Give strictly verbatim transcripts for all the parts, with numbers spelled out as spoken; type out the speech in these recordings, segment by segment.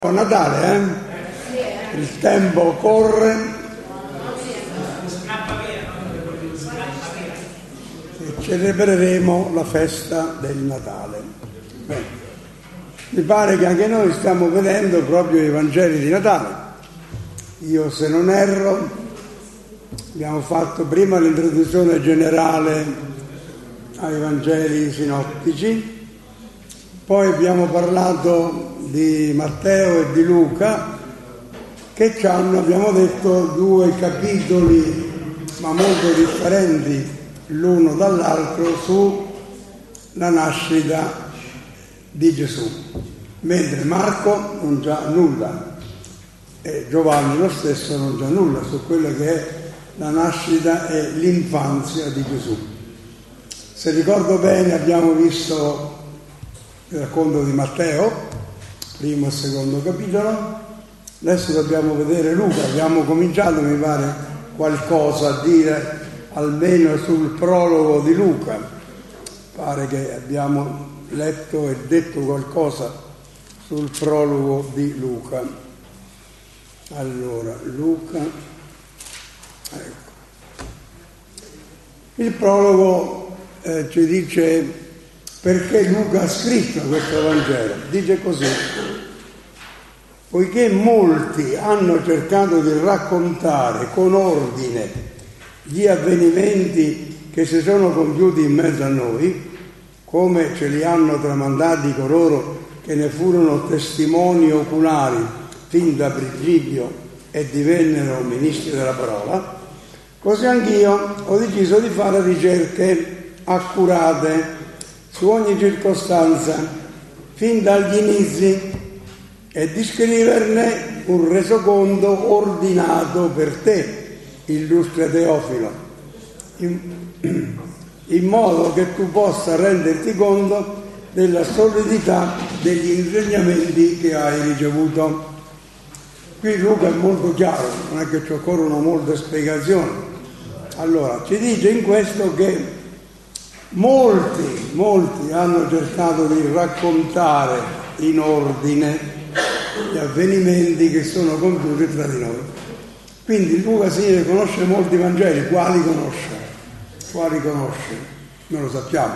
Buon Natale, eh? Il tempo corre e celebreremo la festa del Natale. Bene. Mi pare che anche noi stiamo vedendo proprio i Vangeli di Natale. Io, se non erro, abbiamo fatto prima l'introduzione generale ai Vangeli sinottici, poi abbiamo parlato di Matteo e di Luca, che hanno, abbiamo detto, due capitoli ma molto differenti l'uno dall'altro sulla nascita di Gesù, mentre Marco non c'ha nulla e Giovanni lo stesso non c'ha nulla su quello che è la nascita e l'infanzia di Gesù. Se ricordo bene abbiamo visto il racconto di Matteo, primo e secondo capitolo. Adesso dobbiamo vedere Luca. Abbiamo cominciato, mi pare, qualcosa a dire almeno sul prologo di Luca. Pare che abbiamo letto e detto qualcosa sul prologo di Luca. Allora, Luca, ecco. Il prologo eh, ci dice perché Luca ha scritto questo Vangelo. Dice così: poiché molti hanno cercato di raccontare con ordine gli avvenimenti che si sono compiuti in mezzo a noi, come ce li hanno tramandati coloro che ne furono testimoni oculari fin da principio e divennero ministri della parola, così anch'io ho deciso di fare ricerche accurate su ogni circostanza fin dagli inizi e di scriverne un resoconto ordinato per te, illustre Teofilo, in, in modo che tu possa renderti conto della solidità degli insegnamenti che hai ricevuto. Qui Luca è molto chiaro, non è che ci occorrono molte spiegazioni. Allora, ci dice in questo che molti, molti hanno cercato di raccontare in ordine gli avvenimenti che sono compiuti tra di noi. Quindi Luca si conosce molti Vangeli. Quali conosce? Quali conosce? Non lo sappiamo,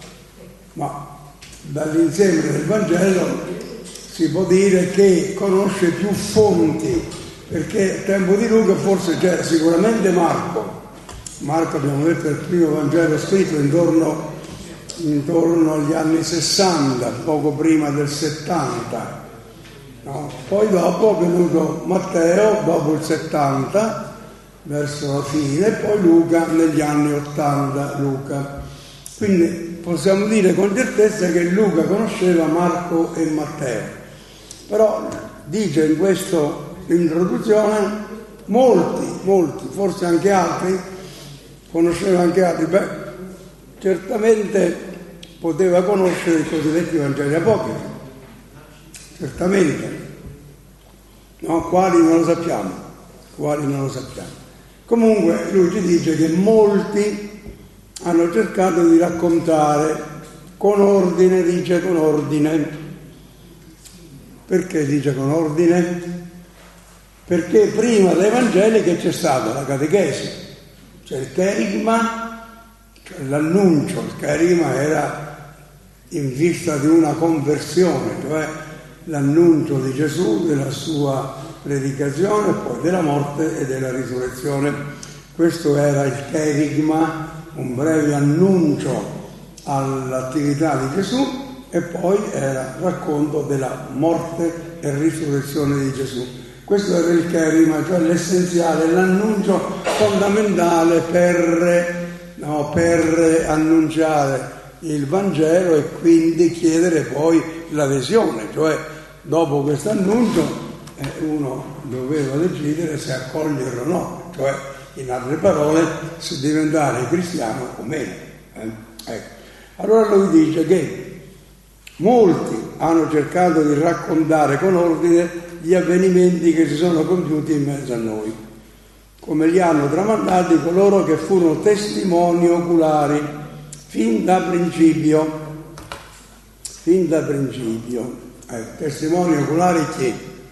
ma dall'insieme del Vangelo si può dire che conosce più fonti, perché al tempo di Luca forse c'era sicuramente Marco. Marco, abbiamo detto, è il primo Vangelo scritto intorno, intorno agli anni sessanta, poco prima del settanta. No? Poi dopo è venuto Matteo, dopo il settanta, verso la fine, e poi Luca negli anni ottanta. Luca. Quindi possiamo dire con certezza che Luca conosceva Marco e Matteo. Però dice in questa introduzione molti, molti, forse anche altri, conosceva anche altri. Beh, certamente poteva conoscere i cosiddetti Vangeli apocrifi, certamente, no? Quali non lo sappiamo, quali non lo sappiamo. Comunque lui ci dice che molti hanno cercato di raccontare con ordine, dice con ordine. Perché dice con ordine? Perché prima dei Vangeli che c'è stata la catechesi, c'è il cherigma, cioè l'annuncio. Il cherigma era in vista di una conversione, cioè l'annuncio di Gesù, della sua predicazione, poi della morte e della risurrezione. Questo era il cherigma, un breve annuncio all'attività di Gesù, e poi era il racconto della morte e risurrezione di Gesù. Questo era il cherigma, cioè l'essenziale, l'annuncio fondamentale per, no, per annunciare il Vangelo e quindi chiedere poi l'adesione, cioè dopo questo annuncio eh, uno doveva decidere se accogliere o no, cioè in altre parole se diventare cristiano o meno. Eh? Ecco. Allora lui dice che molti hanno cercato di raccontare con ordine gli avvenimenti che si sono compiuti in mezzo a noi, come li hanno tramandati coloro che furono testimoni oculari fin da principio. Fin da principio. Eh, testimoni oculari chi?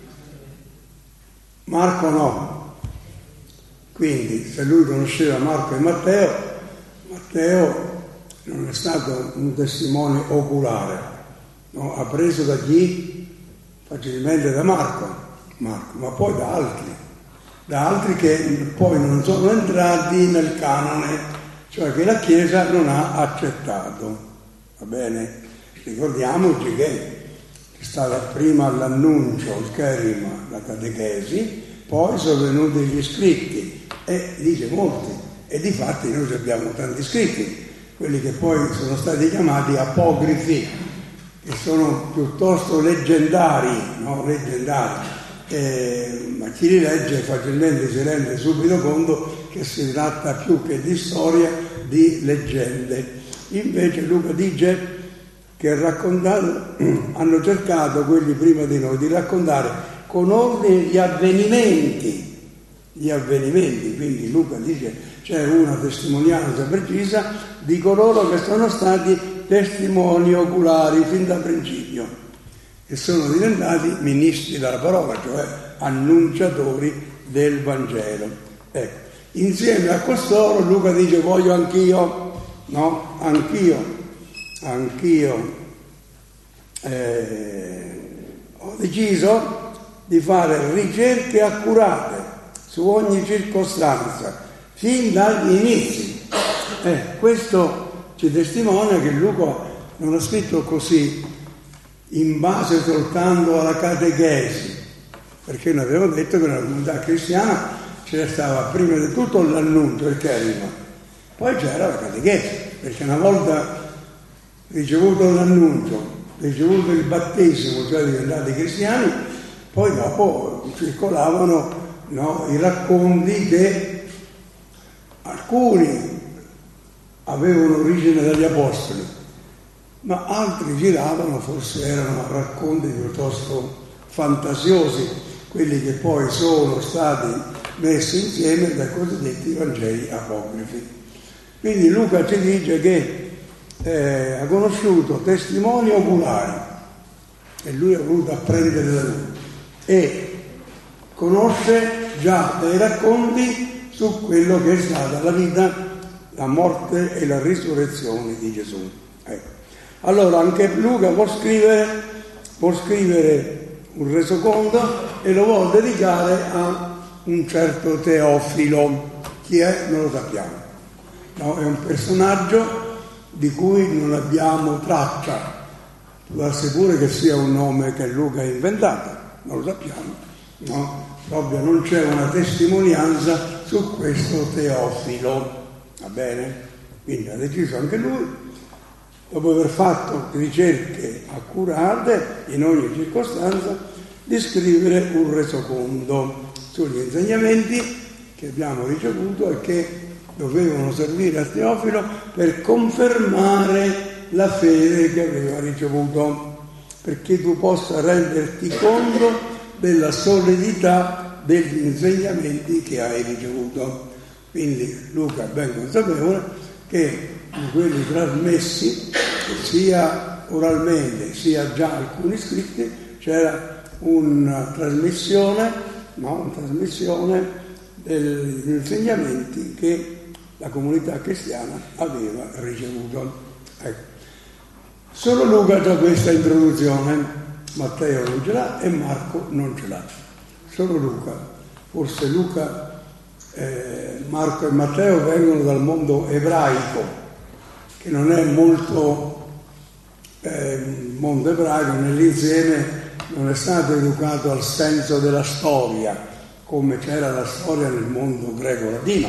Marco no. Quindi se lui conosceva Marco e Matteo, Matteo non è stato un testimone oculare, no? Ha preso da chi? Facilmente da Marco, Marco, ma poi da altri, da altri che poi non sono entrati nel canone, cioè che la Chiesa non ha accettato, va bene? Ricordiamoci che è stata prima l'annuncio, il cherima, la catechesi, poi sono venuti gli scritti, e dice molti, e difatti noi abbiamo tanti scritti, quelli che poi sono stati chiamati apocrifi, che sono piuttosto leggendari, no? Leggendari, eh, ma chi li legge facilmente si rende subito conto che si tratta più che di storia, di leggende. Invece Luca dice che raccontato, hanno cercato quelli prima di noi di raccontare con ordine gli avvenimenti, gli avvenimenti, quindi Luca dice c'è una testimonianza precisa di coloro che sono stati testimoni oculari fin da principio e sono diventati ministri della parola, cioè annunciatori del Vangelo. Ecco, insieme a costoro Luca dice voglio anch'io, no? Anch'io, anch'io eh, ho deciso di fare ricerche accurate su ogni circostanza, fin dagli inizi. Eh, questo ci testimonia che Luca non ha scritto così, in base soltanto alla catechesi, perché noi abbiamo detto che nella comunità cristiana c'era stava prima di tutto l'annuncio, il cherima, poi c'era la catechesi, perché una volta ricevuto l'annuncio, ricevuto il battesimo, cioè diventati cristiani, poi dopo circolavano, no, i racconti che alcuni avevano origine dagli apostoli, ma altri giravano, forse erano racconti piuttosto fantasiosi, quelli che poi sono stati messi insieme dai cosiddetti Vangeli apocrifi. Quindi Luca ci dice che eh, ha conosciuto testimoni oculari e lui ha voluto apprendere da lui e conosce già dai racconti su quello che è stata la vita, la morte e la risurrezione di Gesù. Ecco. Allora anche Luca può scrivere, può scrivere un resoconto e lo vuole dedicare a un certo Teofilo. Chi è? Non lo sappiamo. No, è un personaggio di cui non abbiamo traccia. Può darsi pure che sia un nome che Luca ha inventato, non lo sappiamo. No? Proprio non c'è una testimonianza su questo Teofilo, va bene? Quindi ha deciso anche lui, dopo aver fatto ricerche accurate in ogni circostanza, di scrivere un resoconto sugli insegnamenti che abbiamo ricevuto e che dovevano servire a Teofilo per confermare la fede che aveva ricevuto, perché tu possa renderti conto della solidità degli insegnamenti che hai ricevuto. Quindi Luca è ben consapevole che in quelli trasmessi, sia oralmente sia già alcuni scritti, c'era una trasmissione, no? una trasmissione degli insegnamenti che la comunità cristiana aveva ricevuto. Ecco. Solo Luca ha già questa introduzione. Matteo non ce l'ha e Marco non ce l'ha, solo Luca. Forse Luca, eh, Marco e Matteo vengono dal mondo ebraico, che non è molto eh, mondo ebraico, nell'insieme non è stato educato al senso della storia, come c'era la storia nel mondo greco-latino,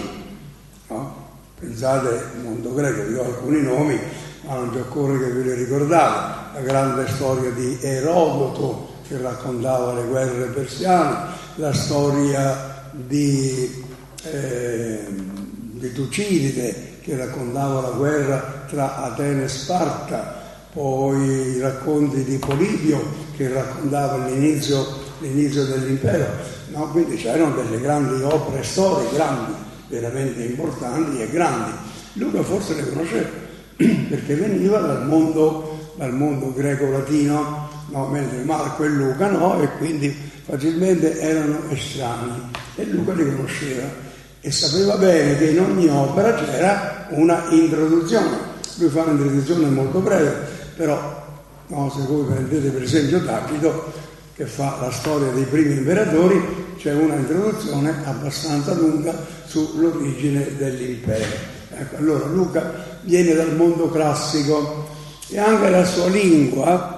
no? Pensate al mondo greco, vi do alcuni nomi, ma non ci occorre che ve li ricordate. La grande storia di Erodoto che raccontava le guerre persiane, la storia di, eh, di Tucidide che raccontava la guerra tra Atene e Sparta, poi i racconti di Polibio che raccontava l'inizio, l'inizio dell'impero, no? Quindi c'erano delle grandi opere storiche, grandi, veramente importanti e grandi. Luca forse le conosceva perché veniva dal mondo, dal mondo greco-latino, no, mentre Marco e Luca no, e quindi facilmente erano estranei. E Luca li conosceva e sapeva bene che in ogni opera c'era una introduzione. Lui fa un'introduzione molto breve, però no, se voi prendete per esempio Tacito, che fa la storia dei primi imperatori, c'è una introduzione abbastanza lunga sull'origine dell'impero. Ecco, allora Luca viene dal mondo classico e anche la sua lingua,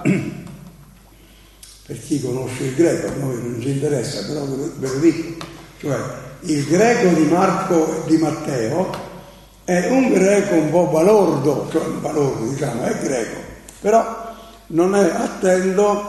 per chi conosce il greco, a noi non ci interessa, però ve lo dico, cioè il greco di Marco e di Matteo è un greco un po' balordo, cioè un balordo diciamo, è greco, però non è attento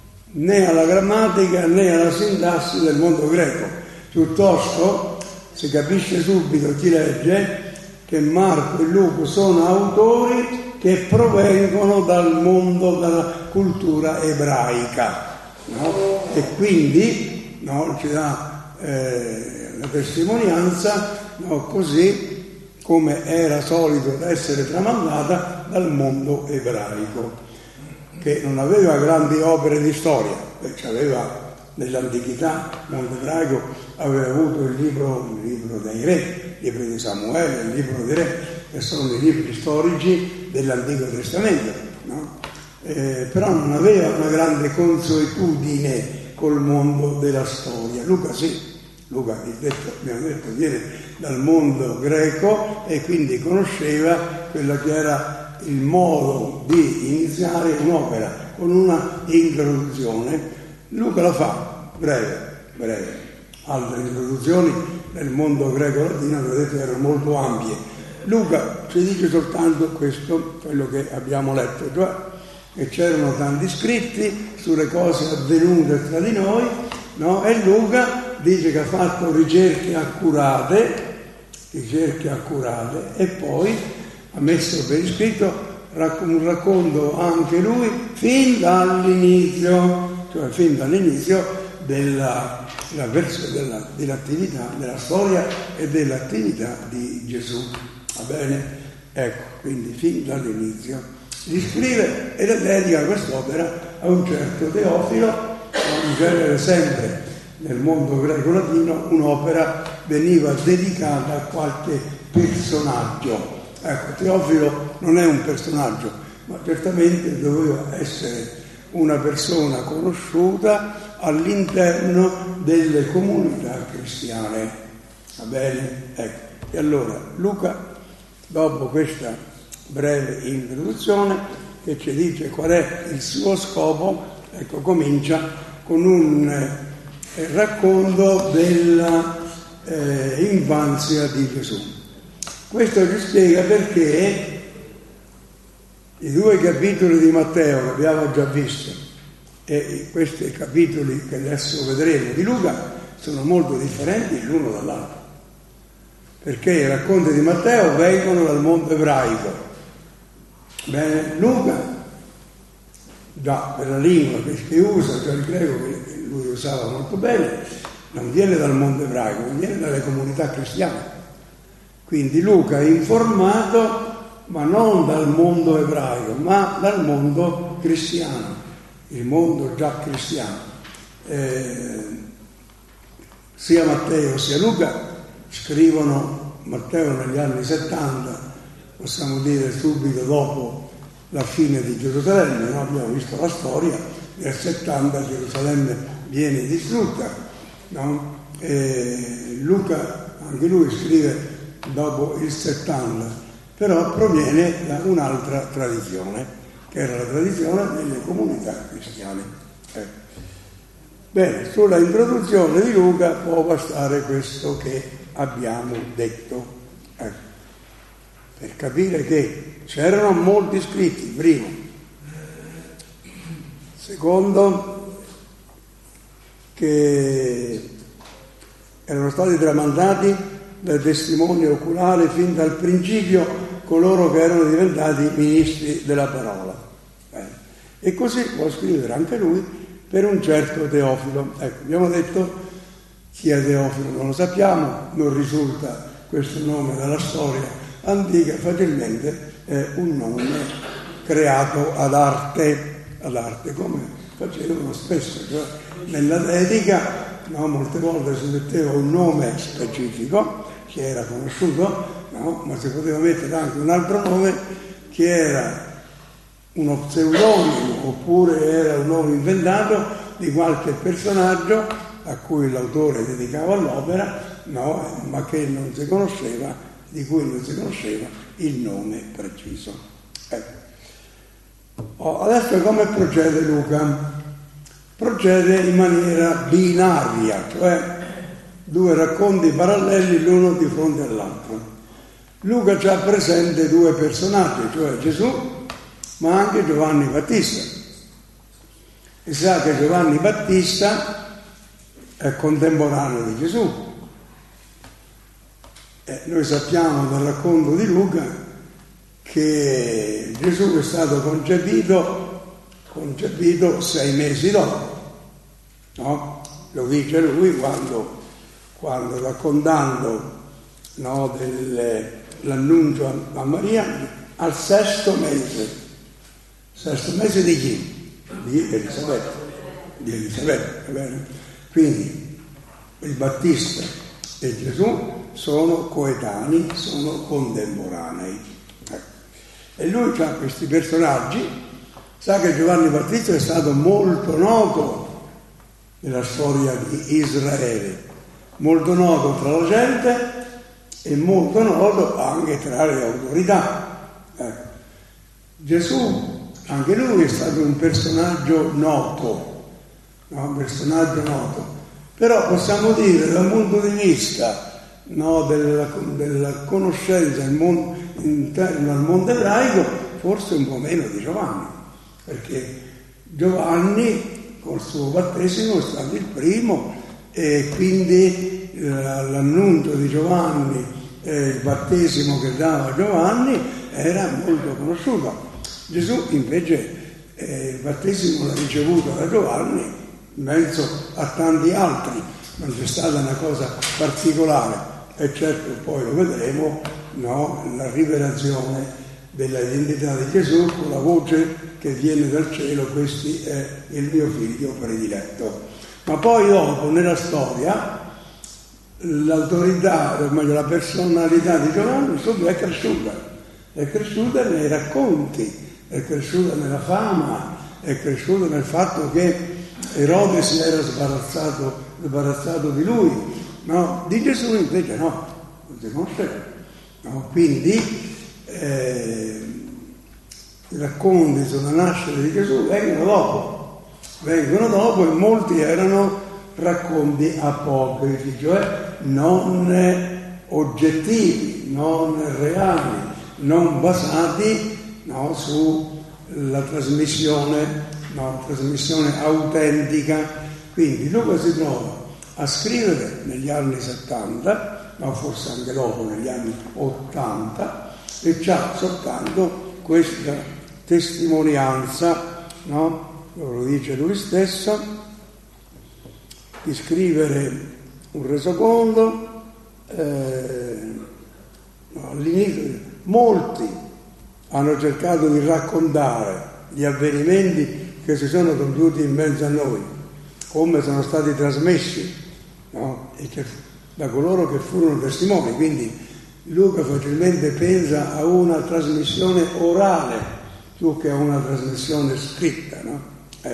né alla grammatica né alla sintassi del mondo greco, piuttosto si capisce subito chi legge che Marco e Luca sono autori che provengono dal mondo, dalla cultura ebraica, no? E quindi no, ci dà eh, la testimonianza, no, così come era solito essere tramandata dal mondo ebraico, che non aveva grandi opere di storia, perché aveva nell'antichità, il mondo ebraico aveva avuto il libro, il libro dei re, il libro di Samuele, il libro dei re, che sono i libri storici dell'Antico Testamento, no? Eh, però non aveva una grande consuetudine col mondo della storia. Luca sì, Luca, detto, abbiamo detto, viene dal mondo greco e quindi conosceva quella che era il modo di iniziare un'opera con una introduzione. Luca la fa, breve, breve. Altre introduzioni nel mondo greco-latino, vedete, erano molto ampie. Luca ci dice soltanto questo, quello che abbiamo letto, cioè che c'erano tanti scritti sulle cose avvenute tra di noi, no? E Luca dice che ha fatto ricerche accurate, ricerche accurate, e poi ha messo per iscritto un racconto anche lui fin dall'inizio, cioè fin dall'inizio della, della, della, dell'attività, della storia e dell'attività di Gesù. Va bene? Ecco, quindi fin dall'inizio. Gli scrive e le dedica quest'opera a un certo Teofilo, in genere sempre nel mondo greco-latino un'opera veniva dedicata a qualche personaggio. Ecco, Teofilo non è un personaggio, ma certamente doveva essere una persona conosciuta all'interno delle comunità cristiane. Va bene? Ecco. E allora Luca, dopo questa breve introduzione che ci dice qual è il suo scopo, ecco, comincia con un eh, racconto della eh, infanzia di Gesù. Questo ci spiega perché i due capitoli di Matteo che abbiamo già visto e questi capitoli che adesso vedremo di Luca sono molto differenti l'uno dall'altro, perché i racconti di Matteo vengono dal mondo ebraico. Bene, Luca, già per la lingua che usa, cioè il greco che lui usava molto bene, non viene dal mondo ebraico, viene dalle comunità cristiane. Quindi Luca è informato, ma non dal mondo ebraico, ma dal mondo cristiano, il mondo già cristiano. Eh, sia Matteo sia Luca scrivono, Matteo negli anni settanta, possiamo dire subito dopo la fine di Gerusalemme, no? Abbiamo visto la storia, nel settanta Gerusalemme viene distrutta, no? E Luca, anche lui scrive dopo il settanta, però proviene da un'altra tradizione, che era la tradizione delle comunità cristiane. Eh. Bene, sulla introduzione di Luca può bastare questo che abbiamo detto, eh. per capire che c'erano molti scritti, primo. Secondo, che erano stati tramandati dai testimoni oculari fin dal principio coloro che erano diventati ministri della parola. Bene. E così può scrivere anche lui per un certo Teofilo. Ecco, abbiamo detto chi è Teofilo non lo sappiamo, non risulta questo nome dalla storia antica, facilmente è un nome creato ad arte, ad arte come facevano spesso, cioè nella dedica, no, molte volte si metteva un nome specifico che era conosciuto, no, ma si poteva mettere anche un altro nome che era uno pseudonimo oppure era un nome inventato di qualche personaggio a cui l'autore dedicava l'opera, no, ma che non si conosceva, di cui non si conosceva il nome preciso. Ecco. Oh, adesso come procede Luca? Procede in maniera binaria, cioè due racconti paralleli l'uno di fronte all'altro. Luca ci ha presente due personaggi, cioè Gesù, ma anche Giovanni Battista. E sa che Giovanni Battista è contemporaneo di Gesù. E noi sappiamo dal racconto di Luca che Gesù è stato concepito, concepito sei mesi dopo, no? Lo dice lui quando, quando raccontando, no, del, l'annuncio a, a Maria al sesto mese. Sesto mese di chi? Di Elisabetta. Di Elisabetta, va bene? Quindi il Battista e Gesù sono coetanei, sono contemporanei. E lui ha questi personaggi. Sa che Giovanni Battista è stato molto noto nella storia di Israele, molto noto tra la gente e molto noto anche tra le autorità. Ecco. Gesù, anche lui è stato un personaggio noto, no? Un personaggio noto, però possiamo dire dal punto di vista, no, della, della conoscenza mondo, interno al mondo ebraico, forse un po' meno di Giovanni, perché Giovanni col suo battesimo è stato il primo e quindi l'annuncio di Giovanni, eh, il battesimo che dava Giovanni era molto conosciuto. Gesù invece eh, il battesimo l'ha ricevuto da Giovanni in mezzo a tanti altri, non c'è stata una cosa particolare, e certo poi lo vedremo, no, la rivelazione dell'identità di Gesù con la voce che viene dal cielo: questo è il mio figlio prediletto. Ma poi dopo nella storia l'autorità, o meglio la personalità di Giovanni subito è cresciuta, è cresciuta nei racconti, è cresciuta nella fama, è cresciuta nel fatto che Erode si era sbarazzato, sbarazzato di lui, no? Di Gesù invece no, non si conosceva, no? Quindi eh, i racconti sulla nascita di Gesù vengono dopo, vengono dopo e molti erano racconti apocrifi, cioè non oggettivi, non reali, non basati, no, sulla trasmissione, no, trasmissione autentica. Quindi Luca si trova a scrivere negli anni settanta, ma forse anche dopo, negli anni ottanta, e c'ha soltanto questa testimonianza, no? Lo dice lui stesso, di scrivere un resoconto, eh, no, all'inizio molti hanno cercato di raccontare gli avvenimenti che si sono compiuti in mezzo a noi, come sono stati trasmessi, no? E che, da coloro che furono testimoni. Quindi Luca facilmente pensa a una trasmissione orale più che a una trasmissione scritta, no? Eh.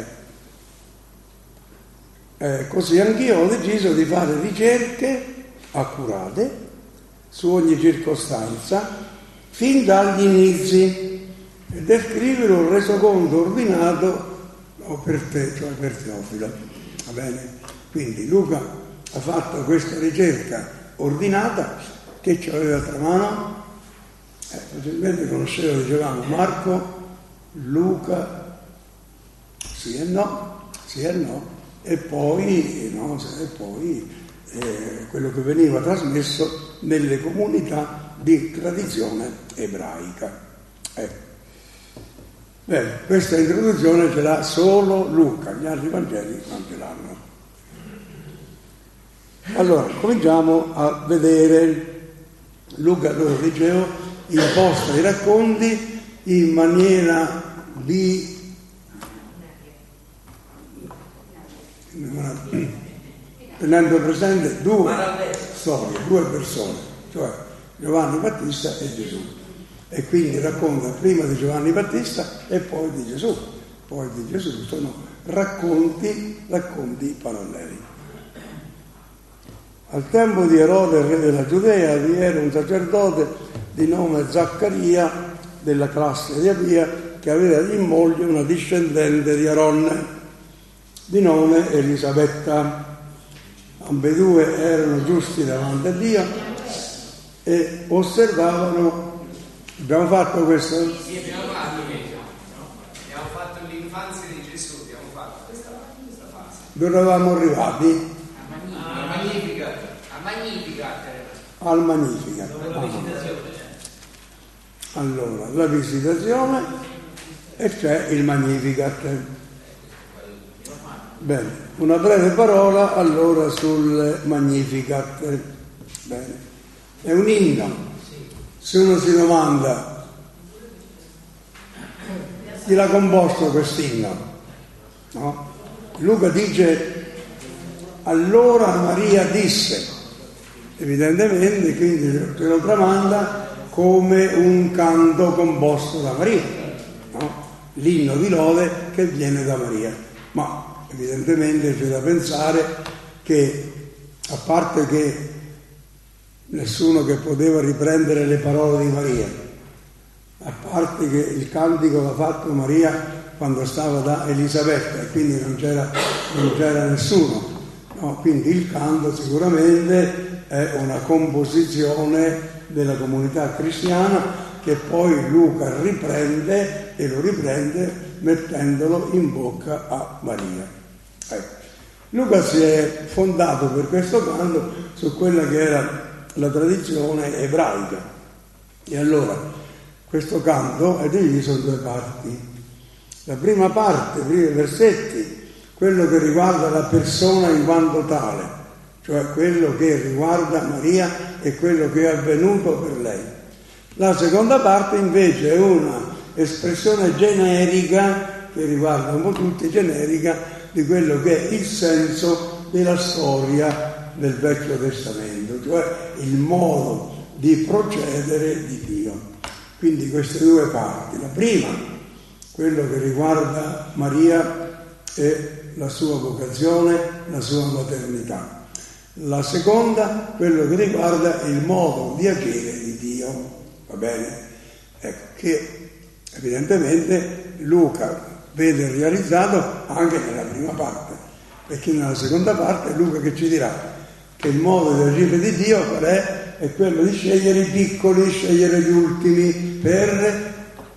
Eh, così anch'io ho deciso di fare ricerche accurate su ogni circostanza fin dagli inizi e descrivere un resoconto ordinato, no, per te, cioè per Teofilo. Va bene? Quindi Luca ha fatto questa ricerca ordinata. Che ci aveva tra mano? Eh, facilmente conosceva, dicevamo, Marco, Luca, sì e no, sì e no, e poi, no, e poi eh, quello che veniva trasmesso nelle comunità di tradizione ebraica. Eh. Bene, questa introduzione ce l'ha solo Luca, gli altri Vangeli non ce l'hanno. Allora, cominciamo a vedere. Luca, lo dicevo, imposta i racconti in maniera di tenendo presente due storie, due persone, cioè Giovanni Battista e Gesù. E quindi racconta prima di Giovanni Battista e poi di Gesù. Poi di Gesù sono racconti, racconti paralleli. Al tempo di Erode, re della Giudea, vi era un sacerdote di nome Zaccaria, della classe di Abia, che aveva in moglie una discendente di Aronne, di nome Elisabetta. Ambedue erano giusti davanti a Dio e osservavano. Abbiamo fatto questo? Sì, abbiamo fatto, abbiamo fatto l'infanzia di Gesù, abbiamo fatto questa, questa fase. Dove eravamo arrivati? Al Magnificat. Al Magnificat. Al Magnificat. Allora, la visitazione e c'è il Magnificat. Bene, una breve parola allora sul Magnificat. Bene, è un inno. Se uno si domanda chi l'ha composto quest'inno, no? Luca dice allora Maria disse, evidentemente quindi ce lo tramanda come un canto composto da Maria, no? L'inno di lode che viene da Maria, ma evidentemente c'è da pensare che, a parte che nessuno che poteva riprendere le parole di Maria, a parte che il cantico l'ha fatto Maria quando stava da Elisabetta e quindi non c'era, non c'era nessuno, no? Quindi il canto sicuramente è una composizione della comunità cristiana che poi Luca riprende e lo riprende mettendolo in bocca a Maria. Ecco. Luca si è fondato per questo canto su quella che era la tradizione ebraica. E allora questo canto è diviso in due parti. La prima parte, i primi versetti, quello che riguarda la persona in quanto tale, cioè quello che riguarda Maria e quello che è avvenuto per lei. La seconda parte invece è una espressione generica, che riguarda un po' tutti, generica, di quello che è il senso della storia del Vecchio Testamento, cioè il modo di procedere di Dio. Quindi queste due parti. La prima, quello che riguarda Maria e la sua vocazione, la sua maternità. La seconda, quello che riguarda il modo di agire di Dio. Va bene? Ecco, che evidentemente Luca vede realizzato anche nella prima parte, perché nella seconda parte è Luca che ci dirà che il modo di agire di Dio qual è? È quello di scegliere i piccoli, scegliere gli ultimi per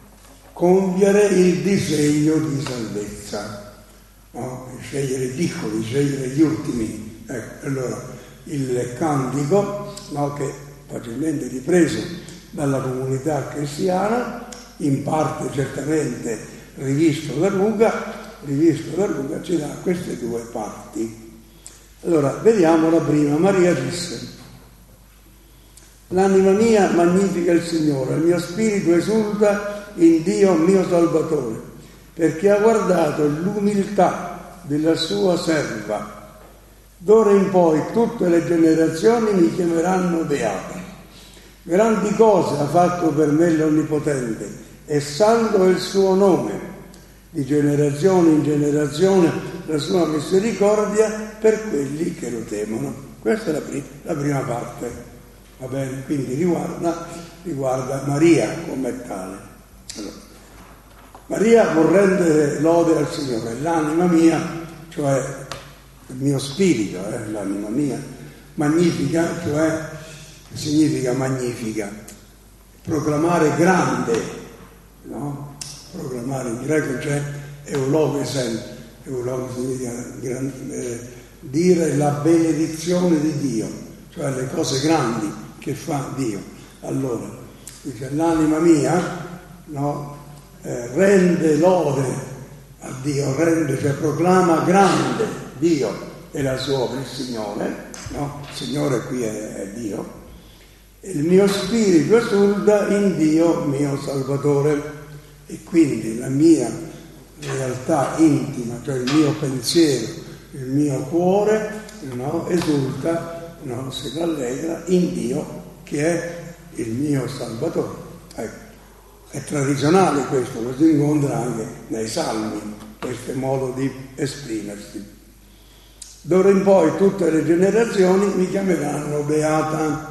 compiere il disegno di salvezza, no? Scegliere i piccoli, scegliere gli ultimi. Ecco, allora il cantico, no, che facilmente ripreso dalla comunità cristiana, in parte certamente rivisto da Luca, rivisto da Luca ci dà queste due parti. Allora, vediamo la prima. Maria disse: l'anima mia magnifica il Signore, il mio spirito esulta in Dio mio Salvatore, perché ha guardato l'umiltà della sua serva. D'ora in poi tutte le generazioni mi chiameranno beata. Grandi cose ha fatto per me l'Onnipotente, e santo è il suo nome. Di generazione in generazione la sua misericordia per quelli che lo temono. Questa è la, prima, la prima parte, va bene? Quindi riguarda, riguarda Maria come tale. Allora, Maria vuol rendere lode al Signore, l'anima mia, cioè il mio spirito, eh, l'anima mia, magnifica, cioè significa magnifica, proclamare grande, no? Proclamare in greco c'è eulogesen, eulogesen significa gran, eh, dire la benedizione di Dio, cioè le cose grandi che fa Dio. Allora, dice, l'anima mia, no, eh, rende lode a Dio, rende, cioè proclama grande Dio e la sua opera, il Signore, no? Il Signore qui è, è Dio. Il mio spirito esulta in Dio mio Salvatore. E quindi la mia realtà intima, cioè il mio pensiero, il mio cuore, no, esulta, no, si rallegra in Dio che è il mio Salvatore. Ecco. È tradizionale questo, lo si incontra anche nei salmi, questo modo di esprimersi. D'ora in poi tutte le generazioni mi chiameranno beata.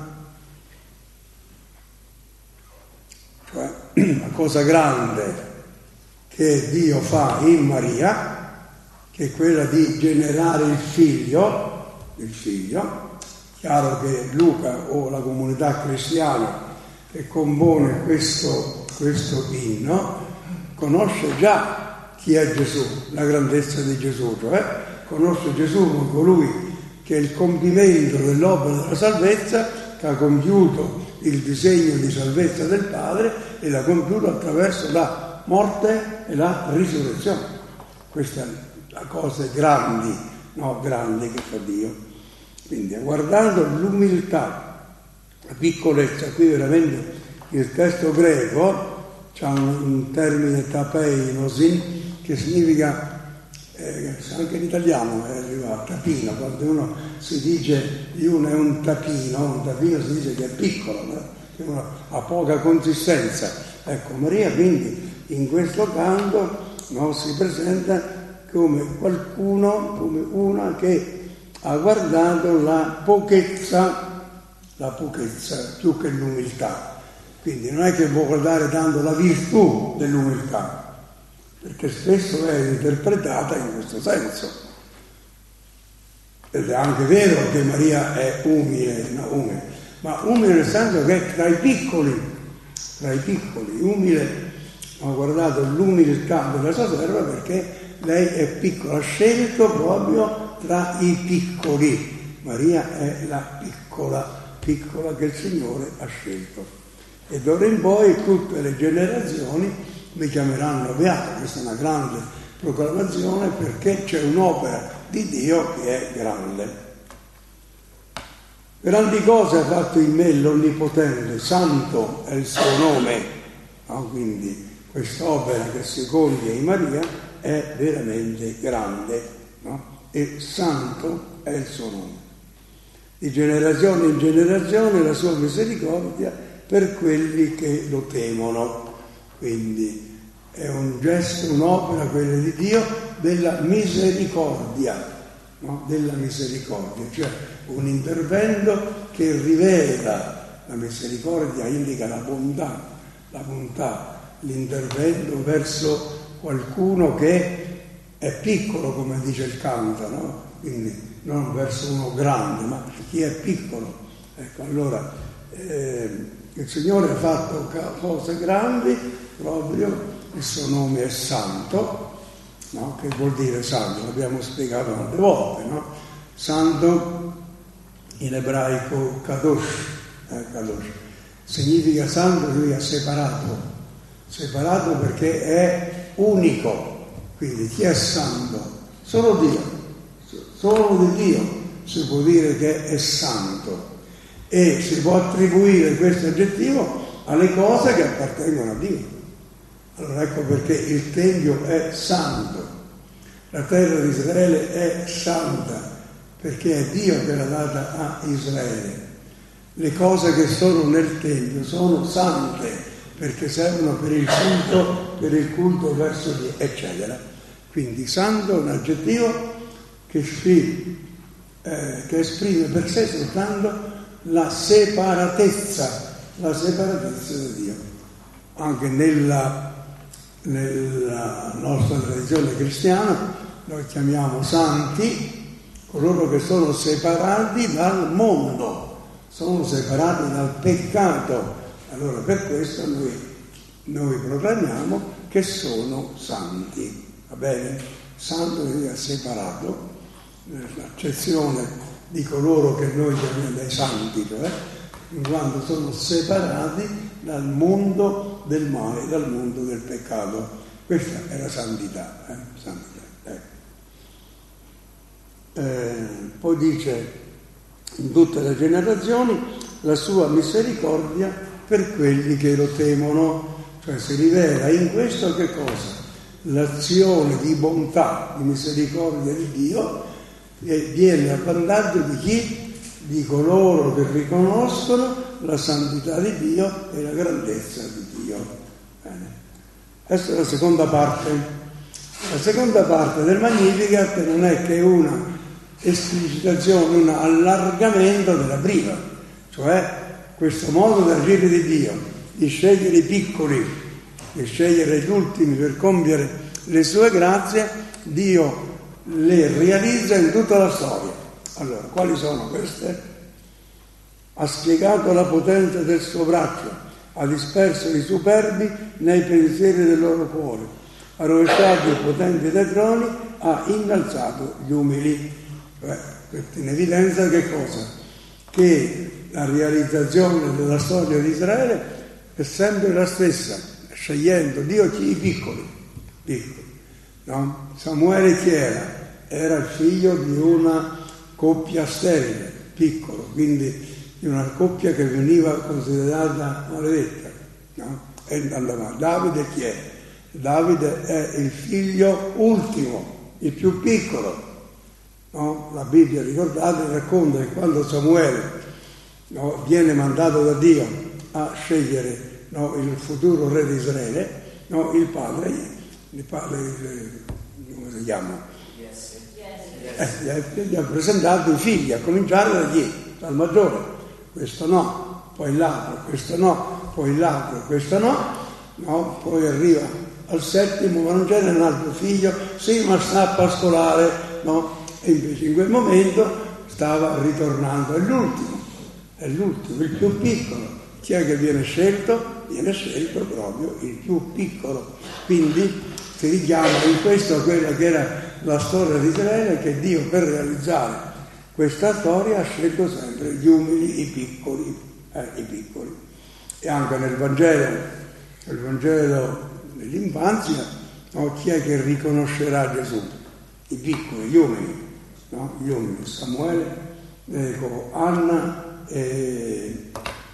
Cioè, la cosa grande che Dio fa in Maria, che è quella di generare il figlio, il figlio, chiaro che Luca o la comunità cristiana che compone questo, questo inno conosce già chi è Gesù, la grandezza di Gesù, cioè conosce Gesù come colui che è il compimento dell'opera della salvezza, che ha compiuto il disegno di salvezza del Padre e l'ha compiuto attraverso la morte e la risurrezione. Queste sono cose grandi, no, grandi che fa Dio. Quindi guardando l'umiltà, la piccolezza, qui veramente il testo greco c'ha un, un termine tapeinosin che significa Eh, anche in italiano è arrivato, tapino, quando uno si dice di uno è un tapino, un tapino si dice che è piccolo, no? Che uno ha poca consistenza. Ecco, Maria quindi in questo canto, no, si presenta come qualcuno, come una che ha guardato la pochezza, la pochezza più che l'umiltà. Quindi non è che può guardare tanto la virtù dell'umiltà, perché spesso è interpretata in questo senso. Ed è anche vero che Maria è umile, no, umile, ma umile nel senso che è tra i piccoli, tra i piccoli, umile. Ho guardato l'umiltà della sua serva perché lei è piccola, ha scelto proprio tra i piccoli. Maria è la piccola, piccola che il Signore ha scelto. E d'ora in poi tutte le generazioni mi chiameranno beato. Questa è una grande proclamazione perché c'è un'opera di Dio che è grande. Grandi cose ha fatto in me l'Onnipotente, santo è il suo nome, no? Quindi quest'opera che si compie in Maria è veramente grande, no? E santo è il suo nome. Di generazione in generazione la sua misericordia per quelli che lo temono. Quindi è un gesto, un'opera, quella di Dio, della misericordia, no? Della misericordia, cioè un intervento che rivela la misericordia, indica la bontà, la bontà, l'intervento verso qualcuno che è piccolo, come dice il canto, no? Quindi non verso uno grande, ma chi è piccolo. Ecco, allora eh, il Signore ha fatto cose grandi, proprio il suo nome è santo, no? Che vuol dire santo? L'abbiamo spiegato tante volte, no? Santo in ebraico kadosh, eh, kadosh significa santo, significa separato, separato perché è unico. Quindi chi è santo? Solo Dio, solo di Dio si può dire che è santo e si può attribuire questo aggettivo alle cose che appartengono a Dio. Allora ecco perché il Tempio è santo, la terra di Israele è santa, perché è Dio che l'ha data a Israele. Le cose che sono nel Tempio sono sante, perché servono per il culto, per il culto verso Dio, eccetera. Quindi santo è un aggettivo che, si, eh, che esprime per sé soltanto la separatezza, la separatezza di Dio. Anche nella Nella nostra tradizione cristiana noi chiamiamo santi coloro che sono separati dal mondo, sono separati dal peccato. Allora per questo noi, noi proclamiamo che sono santi, va bene? Santo significa separato, l'accezione di coloro che noi chiamiamo dei santi, cioè in quanto sono separati dal mondo del male, dal mondo del peccato. Questa è la santità, eh? Santità. Eh. Eh, poi dice in tutte le generazioni la sua misericordia per quelli che lo temono, cioè si rivela in questo che cosa? L'azione di bontà, di misericordia di Dio e viene a vantaggio di chi? Di coloro che riconoscono la santità di Dio e la grandezza di Dio. Bene. Questa è la seconda parte. La seconda parte del Magnificat non è che una esplicitazione, un allargamento della prima, cioè questo modo di agire di Dio, di scegliere i piccoli, di scegliere gli ultimi per compiere le sue grazie, Dio le realizza in tutta la storia. Allora, quali sono queste? Ha spiegato la potenza del suo braccio, ha disperso i superbi nei pensieri del loro cuore, ha rovesciato i potenti dai troni, ha innalzato gli umili. Beh, in evidenza che cosa? Che la realizzazione della storia di Israele è sempre la stessa, scegliendo Dio chi i piccoli, piccoli, no? Samuele chi era? Era il figlio di una coppia sterile, piccolo, quindi di una coppia che veniva considerata maledetta, no? E andava. Davide chi è? Davide è il figlio ultimo, il più piccolo. No? La Bibbia, ricordate, racconta che quando Samuele, no, viene mandato da Dio a scegliere, no, il futuro re di Israele, no, il padre, il padre, come si chiama? Yes. Yes. Eh, gli ha presentato i figli, a cominciare da chi? Dal maggiore. Questo no, poi l'altro, questo no, poi l'altro, questo no, no, poi arriva al settimo, ma non c'era un altro figlio, sì, ma sta a pascolare, no? E invece in quel momento stava ritornando, è l'ultimo, è l'ultimo, il più piccolo. Chi è che viene scelto? Viene scelto proprio il più piccolo. Quindi si richiama in questo a quella che era la storia di Israele, che Dio per realizzare questa storia ha scelto sempre gli umili, i piccoli, eh, i piccoli. E anche nel Vangelo, nel Vangelo dell'infanzia, no, chi è che riconoscerà Gesù? I piccoli, gli umili. No? Gli umili, Samuele, ecco, Anna e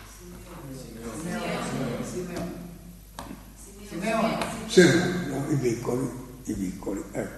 Simeone, Simeone, no? I piccoli, i piccoli, ecco.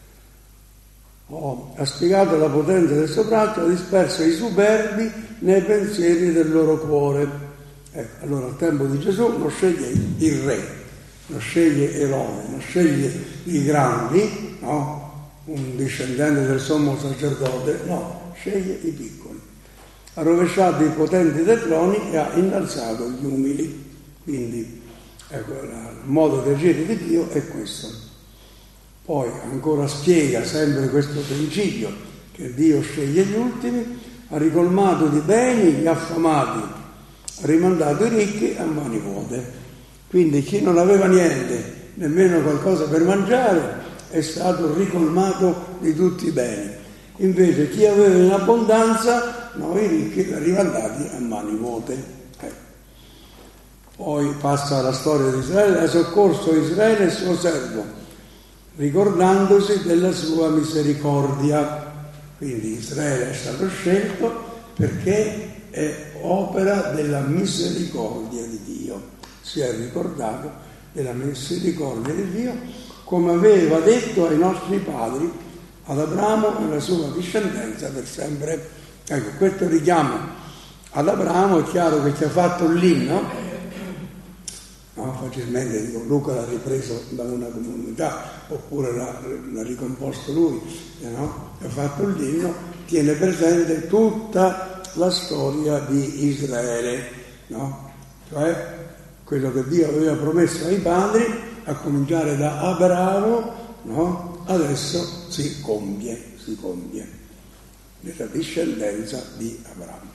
Oh, ha spiegato la potenza del suo braccio, ha disperso i superbi nei pensieri del loro cuore. Ecco, allora al tempo di Gesù non sceglie il re, non sceglie Erode, non sceglie i grandi, no? Un discendente del sommo sacerdote, no, sceglie i piccoli. Ha rovesciato i potenti dei troni e ha innalzato gli umili. Quindi ecco, il modo di agire di Dio è questo. Poi ancora spiega sempre questo principio che Dio sceglie gli ultimi, ha ricolmato di beni gli affamati, ha rimandato i ricchi a mani vuote. Quindi chi non aveva niente, nemmeno qualcosa per mangiare, è stato ricolmato di tutti i beni. Invece chi aveva in abbondanza, no, i ricchi li ha rimandati a mani vuote. Eh. Poi passa la storia di Israele, ha soccorso Israele e il suo servo, ricordandosi della sua misericordia. Quindi Israele è stato scelto perché è opera della misericordia di Dio. Si è ricordato della misericordia di Dio, come aveva detto ai nostri padri, ad Abramo e alla sua discendenza per sempre. Ecco, questo richiamo ad Abramo è chiaro che ci ha fatto l'inno, no? Facilmente dico, Luca l'ha ripreso da una comunità, oppure l'ha, l'ha ricomposto lui, no? Ha fatto l'inno, tiene presente tutta la storia di Israele, no? Cioè quello che Dio aveva promesso ai padri, a cominciare da Abramo, no? Adesso si compie, si compie nella discendenza di Abramo.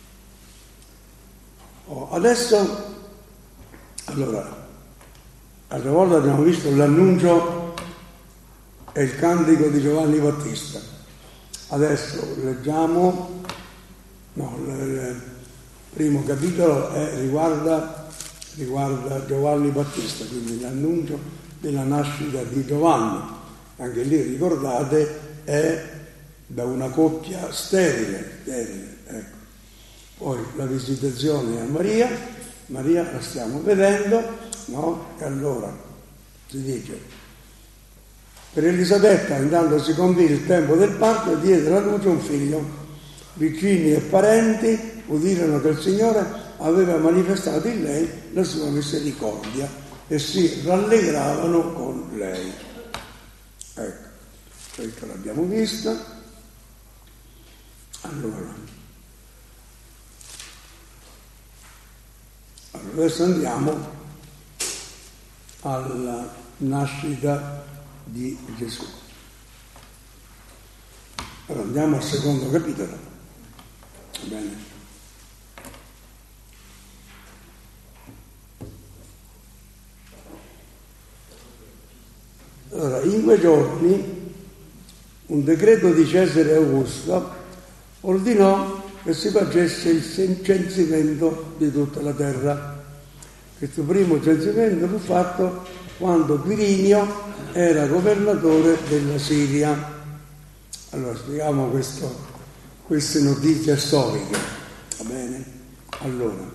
Oh, adesso, allora, altra volta abbiamo visto l'annuncio e il cantico di Giovanni Battista. Adesso leggiamo, no, il primo capitolo è, riguarda riguarda Giovanni Battista, quindi l'annuncio della nascita di Giovanni. Anche lì, ricordate, è da una coppia sterile, sterile, ecco. Poi la visitazione a Maria, Maria la stiamo vedendo, no? E allora si dice, Per Elisabetta intanto si compì il tempo del parto e diede alla luce un figlio. Vicini e parenti udirono che il Signore aveva manifestato in lei la sua misericordia e si rallegravano con lei. Ecco, questo l'abbiamo visto. Allora, allora adesso andiamo alla nascita di Gesù. Allora andiamo al secondo capitolo. Bene. Allora, in quei giorni un decreto di Cesare Augusto ordinò che si facesse il censimento di tutta la terra. Questo primo censimento fu fatto quando Quirinio era governatore della Siria. Allora spieghiamo questo, queste notizie storiche, va bene? Allora,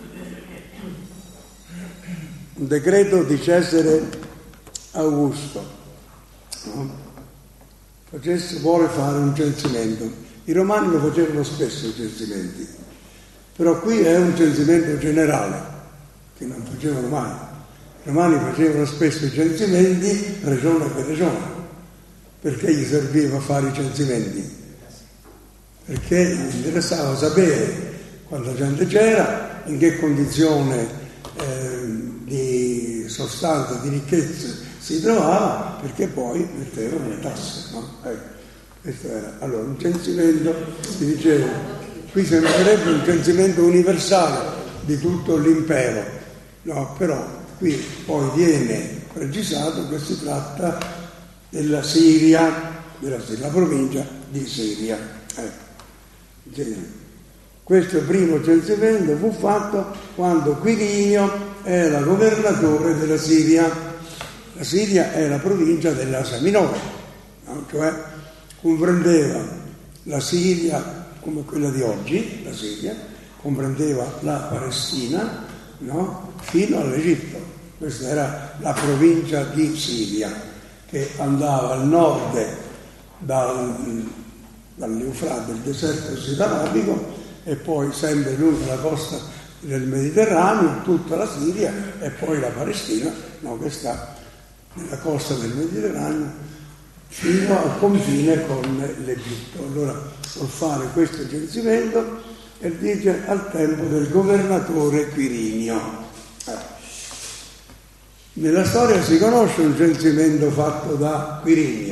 un decreto di Cesare Augusto, no? Facesse, vuole fare un censimento. I romani lo facevano spesso i censimenti, però qui è un censimento generale che non facevano mai. I romani facevano spesso i censimenti regione per regione. Perché gli serviva fare i censimenti? Perché gli interessava sapere quanta gente c'era, in che condizione eh, di sostanza, di ricchezza si trovava, perché poi mettevano le tasse, no? Ecco, questo era. Allora, un censimento, vi dicevo, qui sembrerebbe un censimento universale di tutto l'impero, no? Però qui poi viene precisato che si tratta della Siria, della, della provincia di Siria. Ecco. Questo primo censimento fu fatto quando Quirinio era governatore della Siria. La Siria è la provincia dell'Asia Minore, no? Cioè comprendeva la Siria come quella di oggi, la Siria, comprendeva la Palestina, no? Fino all'Egitto. Questa era la provincia di Siria, che andava al nord dal, dall'Eufrate, del deserto sudarabico, e poi sempre lungo la costa del Mediterraneo, tutta la Siria, e poi la Palestina, no, che sta nella costa del Mediterraneo fino al confine con l'Egitto. Allora, vuol fare questo censimento e dice al tempo del governatore Quirinio. Eh. Nella storia si conosce un censimento fatto da Quirinio,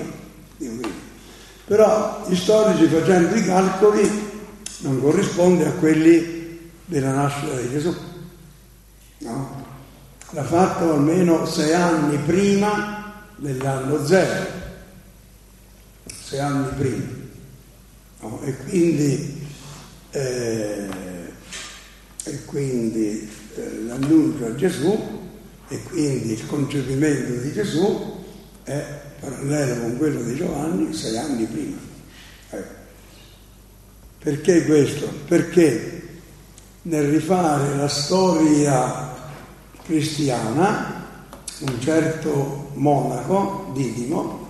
però gli storici, facendo i calcoli, non corrisponde a quelli della nascita di Gesù, no? L'ha fatto almeno sei anni prima dell'anno zero, sei anni prima, no? E quindi, eh, e quindi eh, l'annuncio a Gesù e quindi il concepimento di Gesù è parallelo con quello di Giovanni sei anni prima. Ecco. Perché questo? Perché nel rifare la storia cristiana, un certo monaco, Didimo,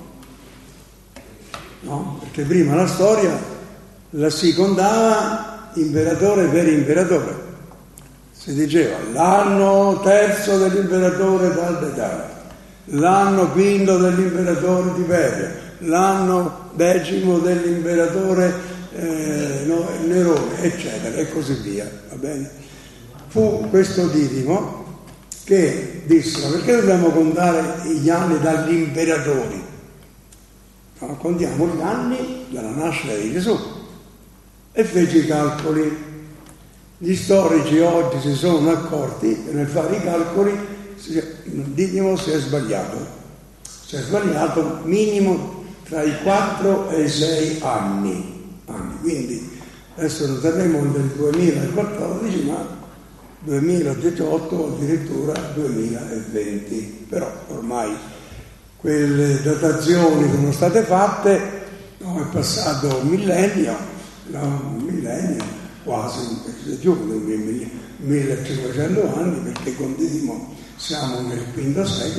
no? Perché prima la storia la si contava imperatore per imperatore. Si diceva l'anno terzo dell'imperatore tal e tal, l'anno quinto dell'imperatore Tiberio, l'anno decimo dell'imperatore eh, no, Nerone, eccetera, e così via, va bene? Fu questo Didimo che disse: ma perché dobbiamo contare gli anni dagli imperatori? No, contiamo gli anni dalla nascita di Gesù. E fece i calcoli. Gli storici oggi si sono accorti che nel fare i calcoli Didimo si è sbagliato. Si è sbagliato minimo tra i quattro e i sei anni. anni. Quindi adesso non saremo nel duemilaquattordici, ma duemiladiciotto o addirittura duemilaventi. Però ormai quelle datazioni sono state fatte, no, è passato un millennio, no, un millennio, quasi giù, millecinquecento anni, perché con Didimo siamo nel quinto secolo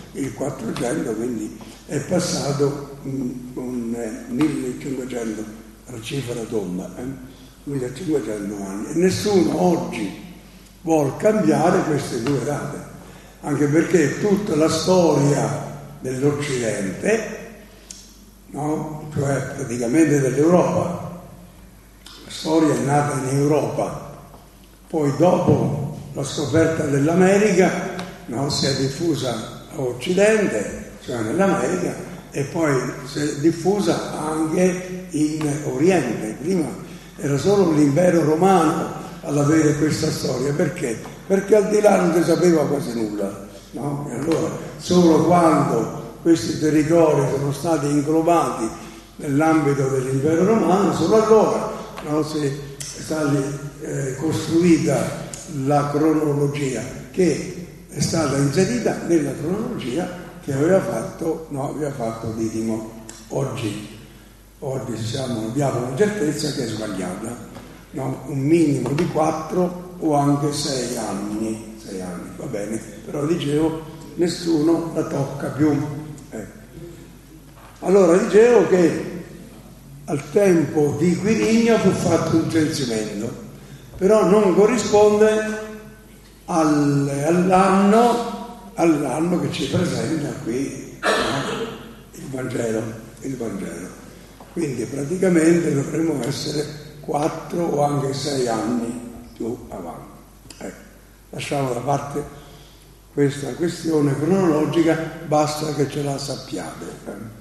il quattrocento, quindi è passato un, un eh, millecinquecento, la cifra tomba, eh? millecinquecento anni, e nessuno oggi vuol cambiare queste due date, anche perché tutta la storia dell'Occidente, no? Cioè praticamente dell'Europa, la storia è nata in Europa, poi dopo la scoperta dell'America, no? Si è diffusa a Occidente, cioè nell'America, e poi si è diffusa anche in Oriente. Prima era solo l'impero romano ad avere questa storia. Perché? Perché al di là non si sapeva quasi nulla, no? E allora solo quando questi territori sono stati inglobati nell'ambito dell'impero romano, solo allora, no, si è stata eh, costruita la cronologia, che è stata inserita nella cronologia che aveva fatto, no, aveva fatto Didimo. Oggi, oggi siamo, abbiamo una certezza che è sbagliata, no? Un minimo di quattro o anche sei anni, sei anni, va bene, però dicevo, nessuno la tocca più. Eh. Allora dicevo che al tempo di Quirino fu fatto un censimento, però non corrisponde al, all'anno, all'anno che ci presenta qui, no? il Vangelo, il Vangelo. Quindi praticamente dovremmo essere quattro o anche sei anni più avanti. Ecco, lasciamo da parte questa questione cronologica, basta che ce la sappiate.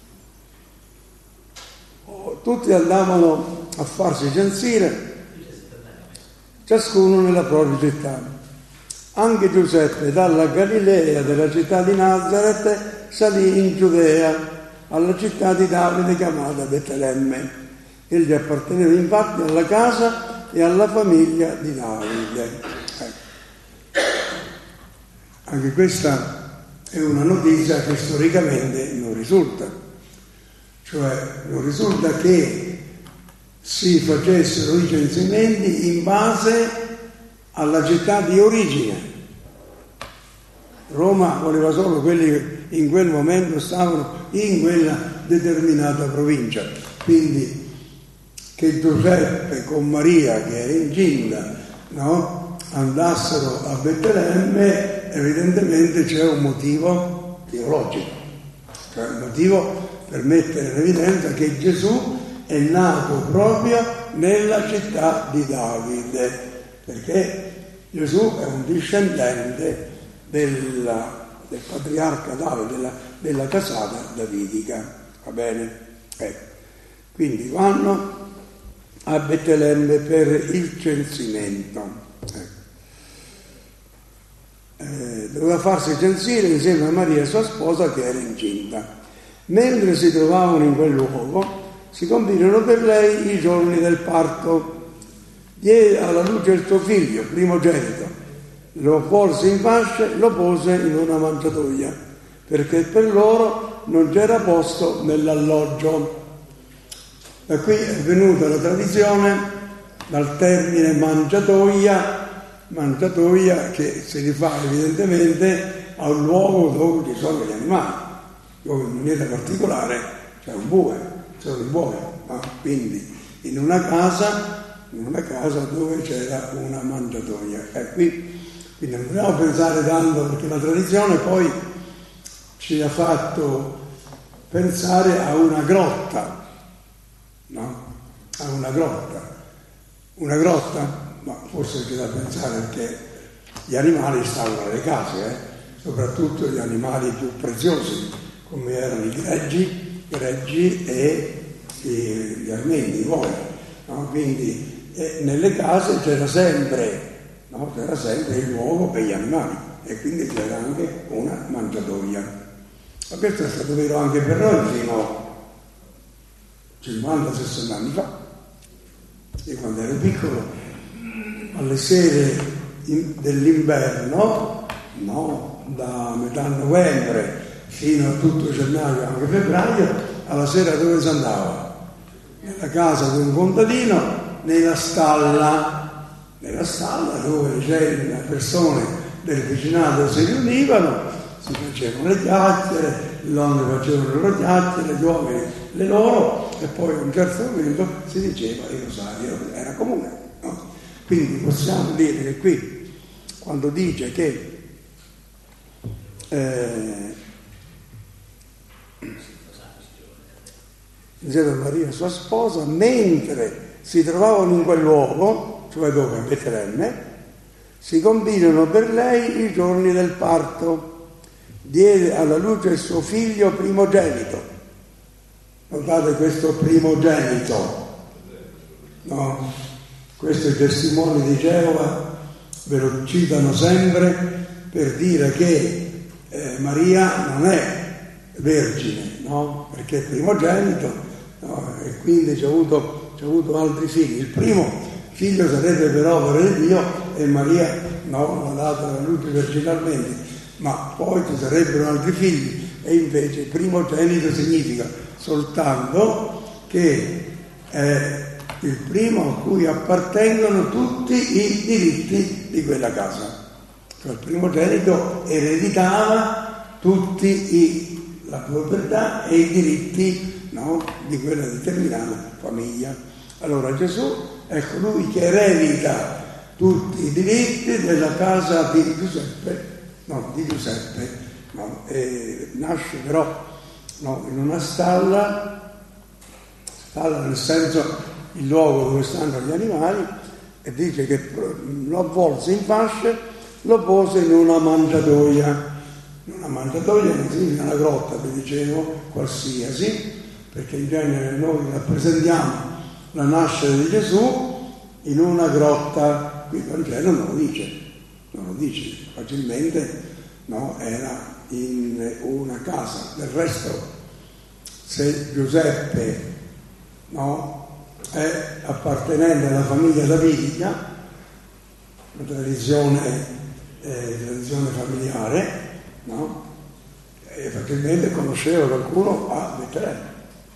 Tutti andavano a farsi censire, ciascuno nella propria città. Anche Giuseppe dalla Galilea, della città di Nazareth, salì in Giudea, alla città di Davide chiamata Betlemme. Egli apparteneva infatti alla casa e alla famiglia di Davide. Ecco. Anche questa è una notizia che storicamente non risulta. Cioè non risulta che si facessero i censimenti in base alla città di origine. Roma voleva solo quelli che in quel momento stavano in quella determinata provincia. Quindi che Giuseppe con Maria, che era incinta, no, andassero a Betlemme, evidentemente c'è un motivo teologico, cioè un motivo per mettere in evidenza che Gesù è nato proprio nella città di Davide, perché Gesù è un discendente della, del patriarca Davide, della, della casata davidica, va bene? Ecco. Quindi vanno a Betlemme per il censimento. Ecco. Eh, doveva farsi censire insieme a Maria, sua sposa, che era incinta. Mentre si trovavano in quel luogo, si compirono per lei i giorni del parto. Diede alla luce il suo figlio, primogenito, lo porse in fasce, lo pose in una mangiatoia, perché per loro non c'era posto nell'alloggio. Da qui è venuta la tradizione dal termine mangiatoia, mangiatoia che si rifà evidentemente a un luogo dove ci sono gli animali, dove in maniera particolare c'è un bue, sono i buoi, no? Quindi in una casa, in una casa dove c'era una mangiatoia. E qui, quindi non dobbiamo pensare tanto, perché la tradizione poi ci ha fatto pensare a una grotta, no? A una grotta. Una grotta? Ma forse c'è da pensare perché gli animali stavano nelle case, eh? Soprattutto gli animali più preziosi, come erano i greggi, greggi e, e gli armeni, i buoi, no? Quindi eh, nelle case c'era sempre, no? C'era sempre il luogo per gli animali, e quindi c'era anche una mangiatoia. Ma questo è stato vero anche per noi fino a cinquanta sessanta anni fa. Io quando ero piccolo, alle sere in, dell'inverno, no? Da metà novembre fino a tutto gennaio, anche febbraio, alla sera dove si andava? Nella casa di un contadino, nella stalla, nella stalla dove le persone del vicinato si riunivano, si facevano le chiacchiere, le donne facevano le loro chiacchiere, gli uomini le loro, e poi a un certo momento si diceva il rosario, era comune, no? Quindi possiamo dire che qui, quando dice che eh, diceva Maria sua sposa, mentre si trovavano in quel luogo, cioè dove? A Betlemme, si compirono per lei i giorni del parto. Diede alla luce il suo figlio primogenito. Notate questo primogenito, no? Questo i testimoni di Geova ve lo citano sempre per dire che eh, Maria non è vergine, no? Perché è primogenito, no? E quindi c'è avuto, c'è avuto altri figli. Il primo figlio sarebbe per opera di Dio e Maria no, l'ha dato alla luce virginalmente. Ma poi ci sarebbero altri figli, e invece primogenito significa soltanto che è il primo a cui appartengono tutti i diritti di quella casa. Cioè il primogenito ereditava tutti i, la proprietà e i diritti, no, di quella determinata famiglia. Allora Gesù è colui che eredita tutti i diritti della casa di Giuseppe. No, di Giuseppe, no, e nasce però no, in una stalla, stalla nel senso il luogo dove stanno gli animali, e dice che lo avvolse in fasce, lo pose in una mangiatoia. In una mangiatoia non significa una grotta, vi dicevo, qualsiasi, perché in genere noi rappresentiamo la nascita di Gesù in una grotta, qui il Vangelo non lo dice. Non lo dice facilmente, no? Era in una casa. Del resto, se Giuseppe no, è appartenente alla famiglia davidica, una tradizione, eh, tradizione familiare, no? E facilmente conosceva qualcuno a Betlemme.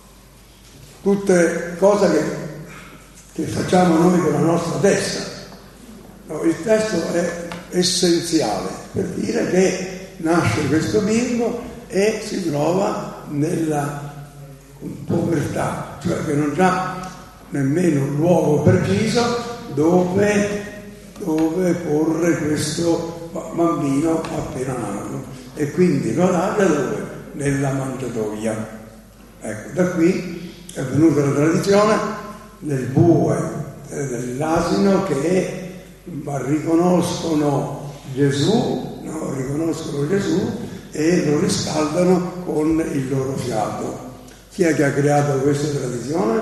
Tutte cose che, che facciamo noi con la nostra testa. No, il testo è essenziale per dire che nasce questo bimbo e si trova nella povertà, cioè che non ha nemmeno un luogo preciso dove, dove porre questo bambino appena nato, e quindi lo lascia dove? Nella mangiatoia. Ecco, da qui è venuta la tradizione del bue e dell'asino che ma riconoscono Gesù, no? riconoscono Gesù e lo riscaldano con il loro fiato. Chi è che ha creato questa tradizione?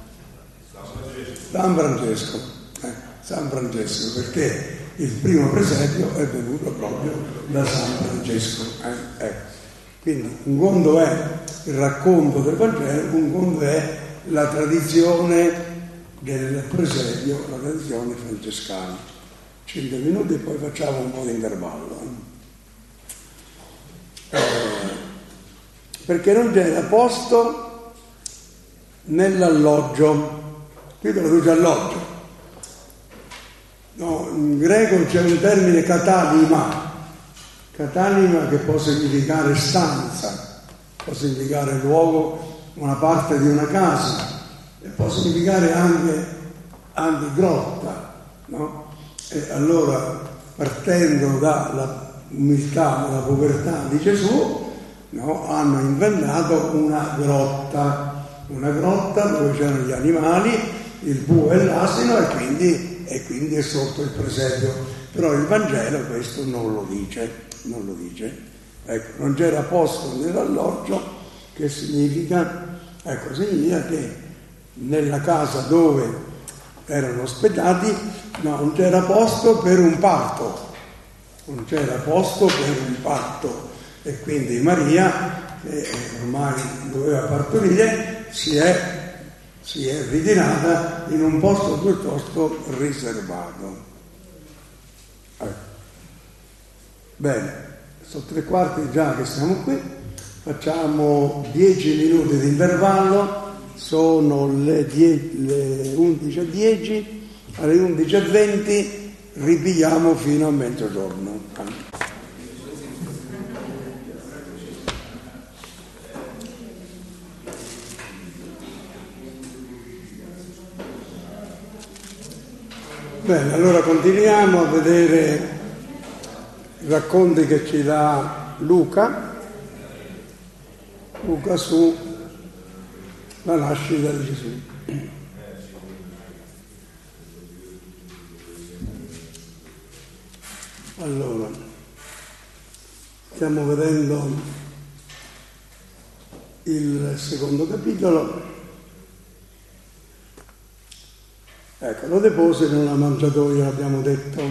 San Francesco. Eh, San Francesco, perché il primo presepio è venuto proprio da San Francesco. Eh, ecco. Quindi un conto è il racconto del Vangelo, un conto è la tradizione del presepio, la tradizione francescana. Cinque minuti e poi facciamo un po' di intervallo. Eh, perché non c'era posto nell'alloggio. Qui traduce alloggio. No, in greco c'è un termine katalima, katalima che può significare stanza, può significare luogo, una parte di una casa, e può significare anche, anche grotta, no? E allora, partendo dalla umiltà, dalla povertà di Gesù, no, hanno inventato una grotta, una grotta dove c'erano gli animali, il bue e l'asino, e quindi, e quindi è sotto il presepio. Però il Vangelo questo non lo dice, non lo dice. Ecco, non c'era posto nell'alloggio, che significa, ecco, significa che nella casa dove erano ospedati, no, non c'era posto per un parto, non c'era posto per un parto, e quindi Maria, che ormai doveva partorire, si è, si è ritirata in un posto piuttosto riservato. Ecco. Bene, sono tre quarti già che siamo qui, facciamo dieci minuti di intervallo. Sono le, die- le undici e dieci, alle undici e venti ripigliamo fino a mezzogiorno. Bene, allora continuiamo a vedere i racconti che ci dà Luca, Luca su la nascita di Gesù. Allora, stiamo vedendo il secondo capitolo. Ecco, lo depose in una mangiatoia, abbiamo detto.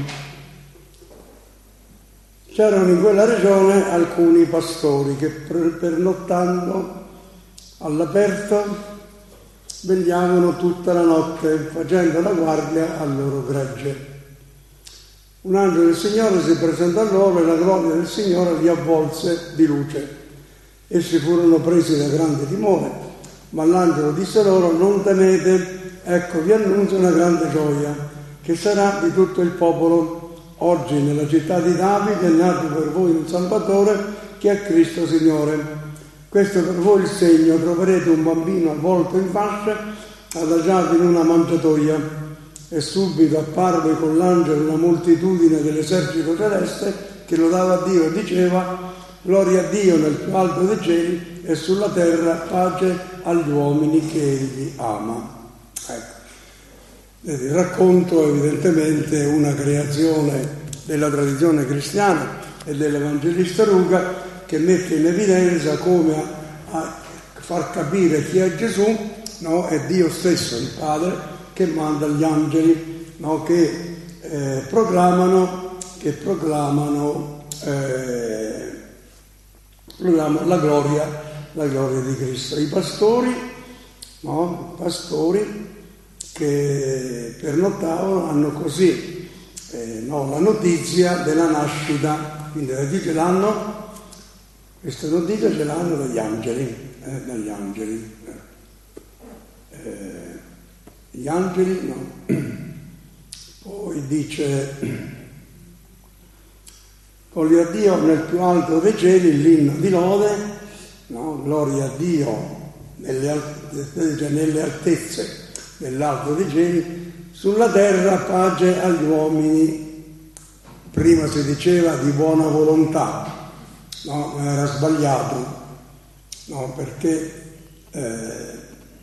C'erano in quella regione alcuni pastori che pernottando all'aperto vegliavano tutta la notte, facendo la guardia al loro gregge. Un angelo del Signore si presentò a loro e la gloria del Signore li avvolse di luce. Essi furono presi da grande timore, ma l'angelo disse loro: non temete, ecco vi annuncio una grande gioia, che sarà di tutto il popolo. Oggi nella città di Davide è nato per voi un Salvatore, che è Cristo Signore. Questo è per voi il segno: troverete un bambino avvolto in fasce, adagiato in una mangiatoia. E subito apparve con l'angelo una moltitudine dell'esercito celeste che lodava Dio e diceva: gloria a Dio nel più alto dei cieli e sulla terra pace agli uomini che egli ama. Ecco. Il racconto è evidentemente una creazione della tradizione cristiana e dell'evangelista Luca, che mette in evidenza come a, a far capire chi è Gesù, no? È Dio stesso, il Padre, che manda gli angeli, no? che, eh, proclamano, che proclamano, eh, proclamano la gloria, la gloria di Cristo. I pastori, no? I pastori che pernottavano hanno così eh, no, la notizia della nascita, quindi la dice l'hanno, questa notizia ce l'hanno dagli angeli, eh, dagli angeli. Eh, gli angeli, no. Poi dice: gloria a Dio nel più alto dei cieli, l'inno di lode, no? Gloria a Dio nelle, nelle altezze dell'alto dei cieli, sulla terra pace agli uomini. Prima si diceva di buona volontà, no? Ma era sbagliato, no? Perché eh,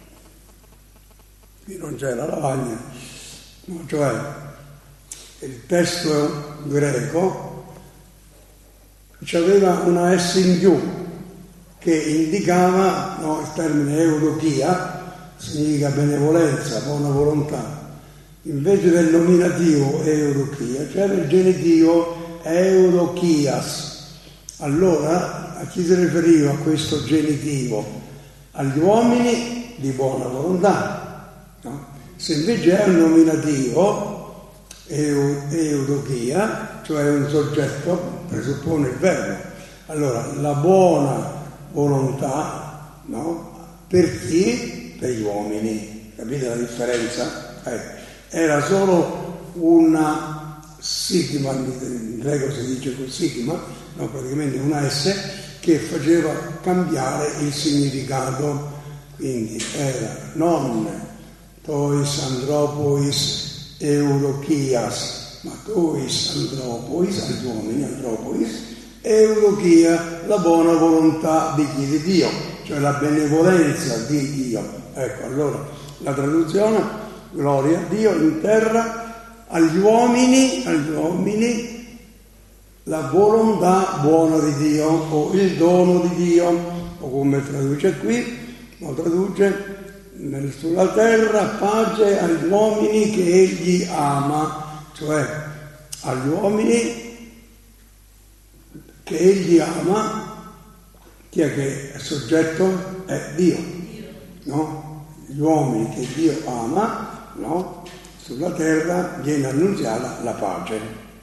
qui non c'era lavagna, no? Cioè il testo greco aveva una S in più che indicava, no? Il termine eudokia significa benevolenza, buona volontà. Invece del nominativo eudokia c'era il genitivo eudokias. Allora a chi si riferiva questo genitivo? Agli uomini di buona volontà, no? Se invece è un nominativo eudokia, cioè un soggetto, presuppone il verbo. Allora la buona volontà, no? Per chi? Per gli uomini. Capite la differenza? Eh, era solo una sigma, in greco si dice col sigma, no, praticamente una S che faceva cambiare il significato. Quindi era non tois andropois eudokias, ma tois andropois, agli uomini andropois, eudokia, la buona volontà di chi? Di Dio, cioè la benevolenza di Dio. Ecco, allora la traduzione: gloria a Dio in terra, agli uomini, agli uomini la volontà buona di Dio, o il dono di Dio, o come traduce qui, lo traduce nel, sulla terra pace agli uomini che egli ama, cioè agli uomini che egli ama. Chi è che è soggetto? È Dio, no? Gli uomini che Dio ama, no? Sulla terra viene annunziata la pace.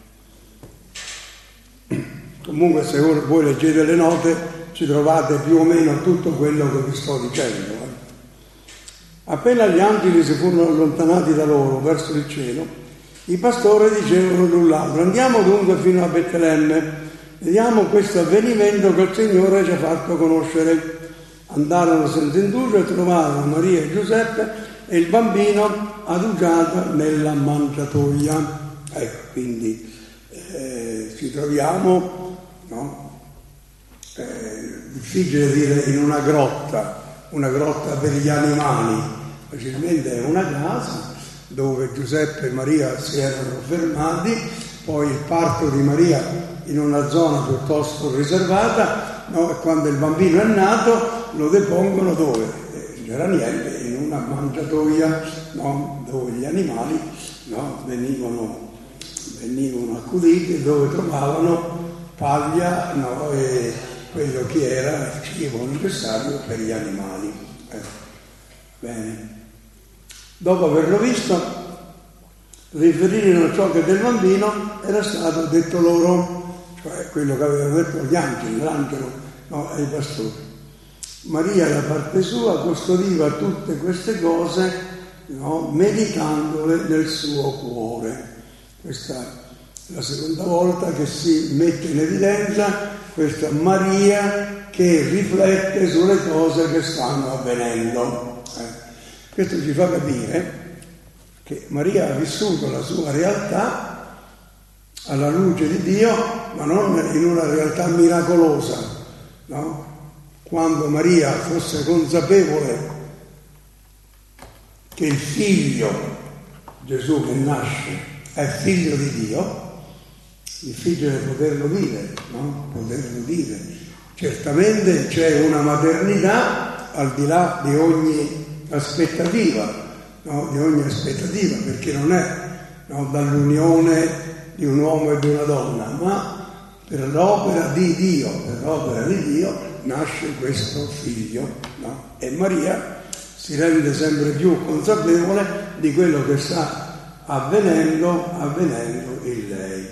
Comunque se voi leggete le note ci trovate più o meno tutto quello che vi sto dicendo. Appena gli angeli si furono allontanati da loro verso il cielo, i pastori dicevano l'un l'altro: andiamo dunque fino a Betlemme, vediamo questo avvenimento che il Signore ci ha fatto conoscere. Andarono senza indugio e trovarono Maria e Giuseppe e il bambino adugiata nella mangiatoia. Ecco, quindi eh, ci troviamo, no? Eh, difficile dire in una grotta, una grotta per gli animali, facilmente è una casa dove Giuseppe e Maria si erano fermati, poi il parto di Maria in una zona piuttosto riservata, no? E quando il bambino è nato lo depongono dove? Eh, non c'era niente, in una mangiatoia, no? Dove gli animali, no? venivano, venivano accuditi, dove trovavano paglia, no? E quello che era il cibo necessario per gli animali. Eh. Bene. Dopo averlo visto, riferirono ciò che del bambino era stato detto loro, cioè quello che avevano detto gli angeli, l'angelo, no, ai pastori. Maria da parte sua custodiva tutte queste cose, no, meditandole nel suo cuore. Questa è la seconda volta che si mette in evidenza questa Maria che riflette sulle cose che stanno avvenendo. Eh. Questo ci fa capire che Maria ha vissuto la sua realtà alla luce di Dio, ma non in una realtà miracolosa, no? Quando Maria fosse consapevole che il figlio Gesù che nasce è figlio di Dio, il figlio deve poterlo dire, no? Poterlo dire. Certamente c'è una maternità al di là di ogni aspettativa, no? Di ogni aspettativa, perché non è, no, dall'unione di un uomo e di una donna, ma per l'opera di Dio, per l'opera di Dio nasce questo figlio, no? E Maria si rende sempre più consapevole di quello che sta avvenendo, avvenendo in lei.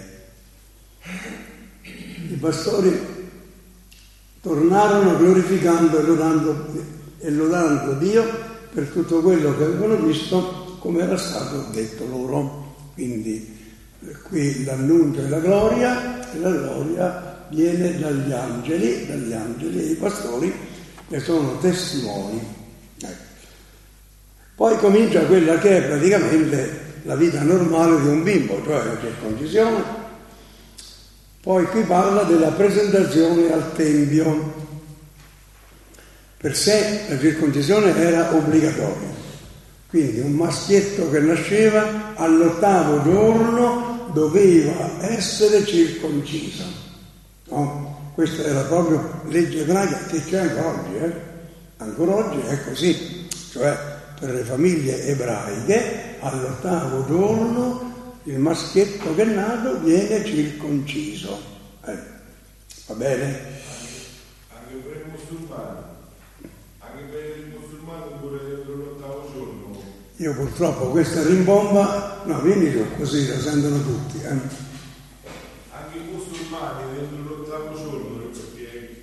I pastori tornarono glorificando e lodando, e lodando Dio per tutto quello che avevano visto, come era stato detto loro. Quindi qui l'annuncio e la gloria, e la gloria viene dagli angeli, dagli angeli e i pastori che sono testimoni. Ecco. Poi comincia quella che è praticamente la vita normale di un bimbo, cioè la circoncisione. Poi qui parla della presentazione al Tempio. Per sé la circoncisione era obbligatoria, quindi un maschietto che nasceva all'ottavo giorno doveva essere circonciso, no? Questa era proprio legge ebraica che c'è ancora oggi, eh? Ancora oggi è così, cioè per le famiglie ebraiche all'ottavo giorno il maschietto che è nato viene circonciso, eh. Va bene? Anche per i musulmani. Anche per i musulmani pure dentro l'ottavo giorno. Io purtroppo questa rimbomba, no, vieni giù così la sentono tutti. Eh. Anche i musulmani dentro l'ottavo giorno, perché,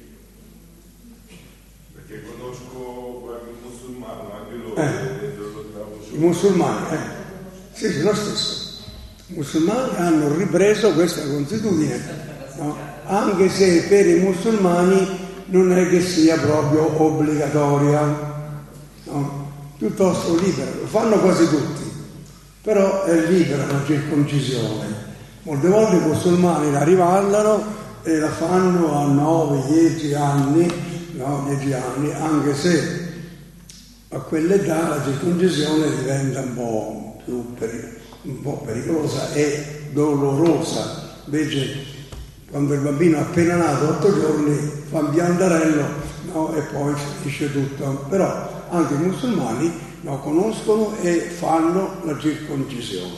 perché conosco qualche musulmano, anche loro eh. dentro l'ottavo giorno. I musulmani, eh. Sì, sì, lo stesso. I musulmani hanno ripreso questa consuetudine, no? Anche se per i musulmani non è che sia proprio obbligatoria, no? Piuttosto libera, lo fanno quasi tutti, però è libera la circoncisione. Molte volte i musulmani la rivallano e la fanno a nove dieci anni, no? dieci anni, anche se a quell'età la circoncisione diventa un po' più pericolosa, un po' pericolosa e dolorosa. Invece quando il bambino è appena nato, otto giorni, fa un piantarello, no? E poi finisce tutto. Però anche i musulmani, no, conoscono e fanno la circoncisione.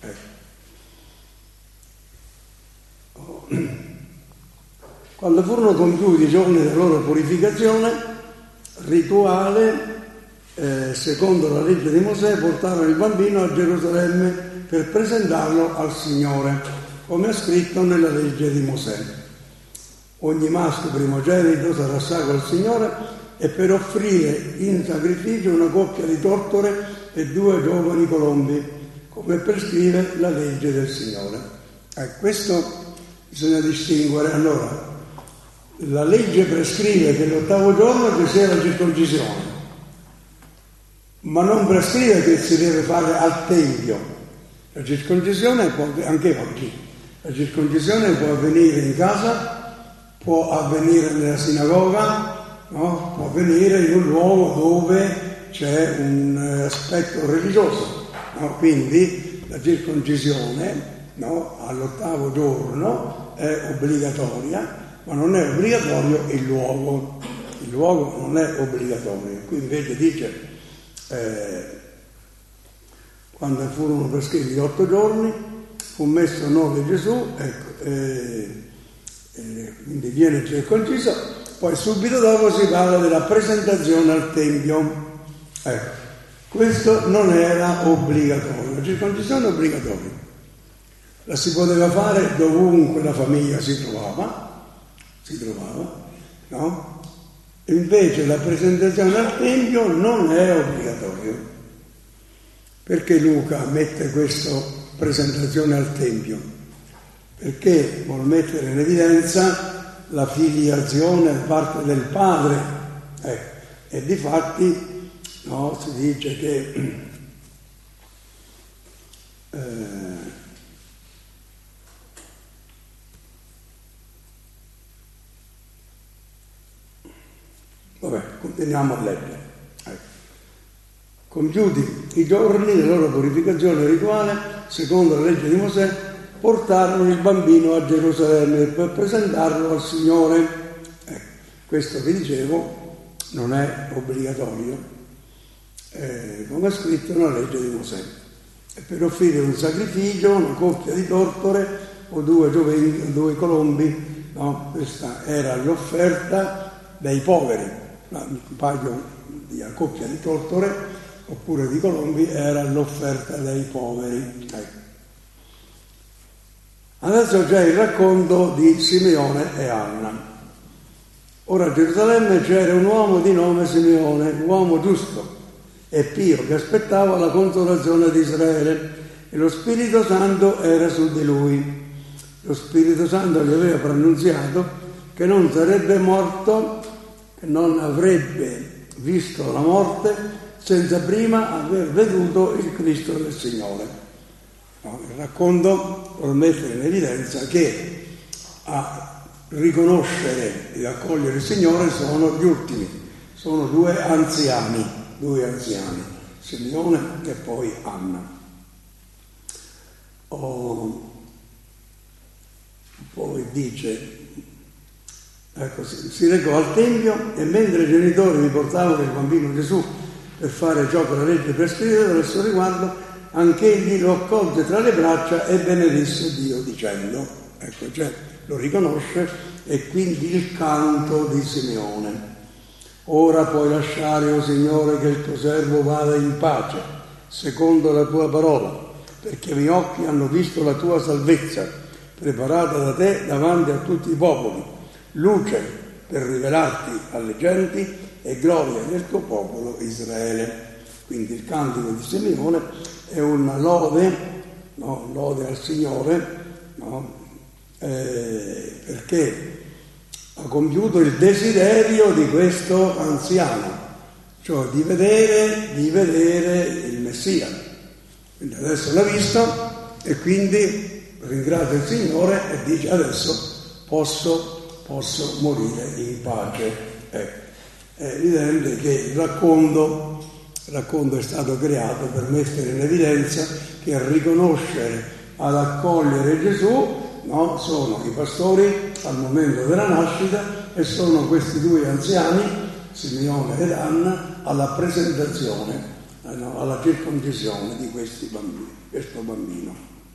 Ecco. Quando furono compiuti i giorni della loro purificazione rituale, eh, secondo la legge di Mosè, portarono il bambino a Gerusalemme per presentarlo al Signore, come è scritto nella legge di Mosè. Ogni maschio primogenito sarà sacro al Signore e per offrire in sacrificio una coppia di tortore e due giovani colombi, come prescrive la legge del Signore. Eh, questo bisogna distinguere. Allora, la legge prescrive che l'ottavo giorno ci sia la circoncisione, ma non prescrive che si deve fare al Tempio. La circoncisione può, anche oggi, la circoncisione può avvenire in casa, può avvenire nella sinagoga, no? Può avvenire in un luogo dove c'è un aspetto religioso, no? Quindi la circoncisione, no? All'ottavo giorno è obbligatoria, ma non è obbligatorio il luogo, il luogo non è obbligatorio. Qui invece dice eh, quando furono prescritti gli otto giorni fu messo a nome Gesù, ecco, eh, eh, quindi viene circonciso, poi subito dopo si parla della presentazione al Tempio. Ecco, questo non era obbligatorio, la circoncisione è obbligatoria, la si poteva fare dovunque la famiglia si trovava, si trovava, no? Invece la presentazione al Tempio non è obbligatorio. Perché Luca mette questa presentazione al Tempio? Perché vuol mettere in evidenza la filiazione da parte del padre. Ecco. E difatti, no, si dice che eh, vabbè, continuiamo a leggere. Ecco. Compiuti i giorni della loro purificazione rituale, secondo la legge di Mosè, portarono il bambino a Gerusalemme per presentarlo al Signore. Ecco, questo vi dicevo non è obbligatorio, eh, come è scritto nella legge di Mosè. E per offrire un sacrificio, una coppia di tortore o due giovani, due colombi, no? Questa era l'offerta dei poveri. Un paio di una coppia di tortore oppure di colombi era l'offerta dei poveri. Ecco. Adesso c'è il racconto di Simeone e Anna. Ora a Gerusalemme c'era un uomo di nome Simeone, un uomo giusto e pio che aspettava la consolazione di Israele e lo Spirito Santo era su di lui. Lo Spirito Santo gli aveva pronunziato che non sarebbe morto, che non avrebbe visto la morte senza prima aver veduto il Cristo del Signore. No, il racconto vuol mettere in evidenza che a riconoscere e accogliere il Signore sono gli ultimi, sono due anziani, due anziani, Simeone e poi Anna. Oh, poi dice, ecco, si, si recò al Tempio e mentre i genitori vi portavano il bambino Gesù per fare ciò che la legge prescriveva nel suo riguardo, anche egli lo accolse tra le braccia e benedisse Dio dicendo, ecco, cioè lo riconosce, e quindi il canto di Simeone. Ora puoi lasciare, o Signore, che il tuo servo vada in pace, secondo la tua parola, perché i miei occhi hanno visto la tua salvezza, preparata da te davanti a tutti i popoli, luce per rivelarti alle genti e gloria del tuo popolo Israele. Quindi il cantico di Simeone è una lode, no? Lode al Signore, no? Eh, perché ha compiuto il desiderio di questo anziano, cioè di vedere, di vedere il Messia. Quindi adesso l'ha visto e quindi ringrazia il Signore e dice adesso posso, posso morire in pace. Ecco. È evidente che il racconto, il racconto è stato creato per mettere in evidenza che a riconoscere, ad accogliere Gesù, no, sono i pastori al momento della nascita e sono questi due anziani, Simeone ed Anna, alla presentazione, eh, no, alla circoncisione di questi bambini, questo bambino.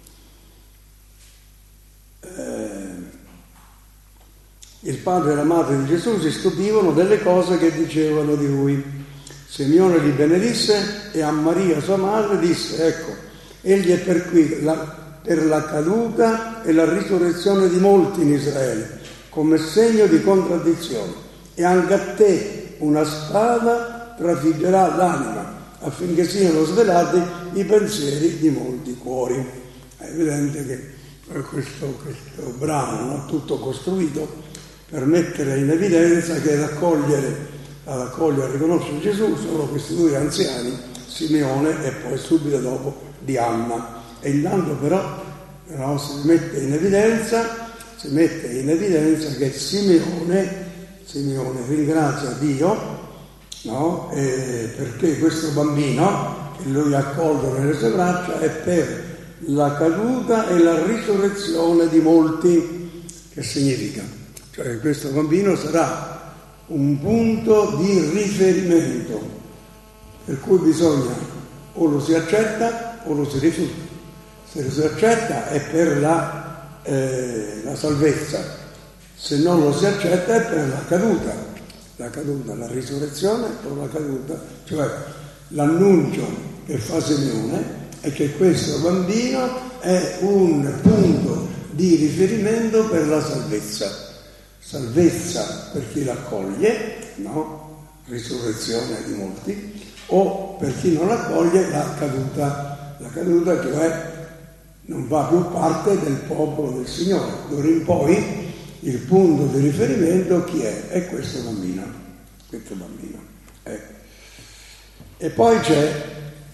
Eh, il padre e la madre di Gesù si stupivano delle cose che dicevano di lui. Simeone li benedisse e a Maria sua madre disse, ecco, egli è per qui la per la caduta e la risurrezione di molti in Israele, come segno di contraddizione, e anche a te una spada trafiggerà l'anima, affinché siano svelati i pensieri di molti cuori. È evidente che questo, questo brano è tutto costruito per mettere in evidenza che ad accogliere, ad accogliere e riconoscere Gesù sono questi due anziani, Simeone e poi subito dopo di Anna. E intanto però no, si mette in evidenza, si mette in evidenza che Simeone, Simeone ringrazia Dio, no? E perché questo bambino che lui ha accolto nelle sue braccia è per la caduta e la risurrezione di molti. Che significa? Cioè che questo bambino sarà un punto di riferimento per cui bisogna o lo si accetta o lo si rifiuta. Se lo si accetta è per la, eh, la salvezza, se non lo si accetta è per la caduta, la caduta, la risurrezione o la caduta, cioè l'annuncio che fa Simeone è che questo bambino è un punto di riferimento per la salvezza, salvezza per chi l'accoglie, no? Risurrezione di molti, o per chi non l'accoglie la caduta, la caduta cioè non va più parte del popolo del Signore. D'ora in poi il punto di riferimento chi è? È questo bambino, questo bambino. Ecco. E poi c'è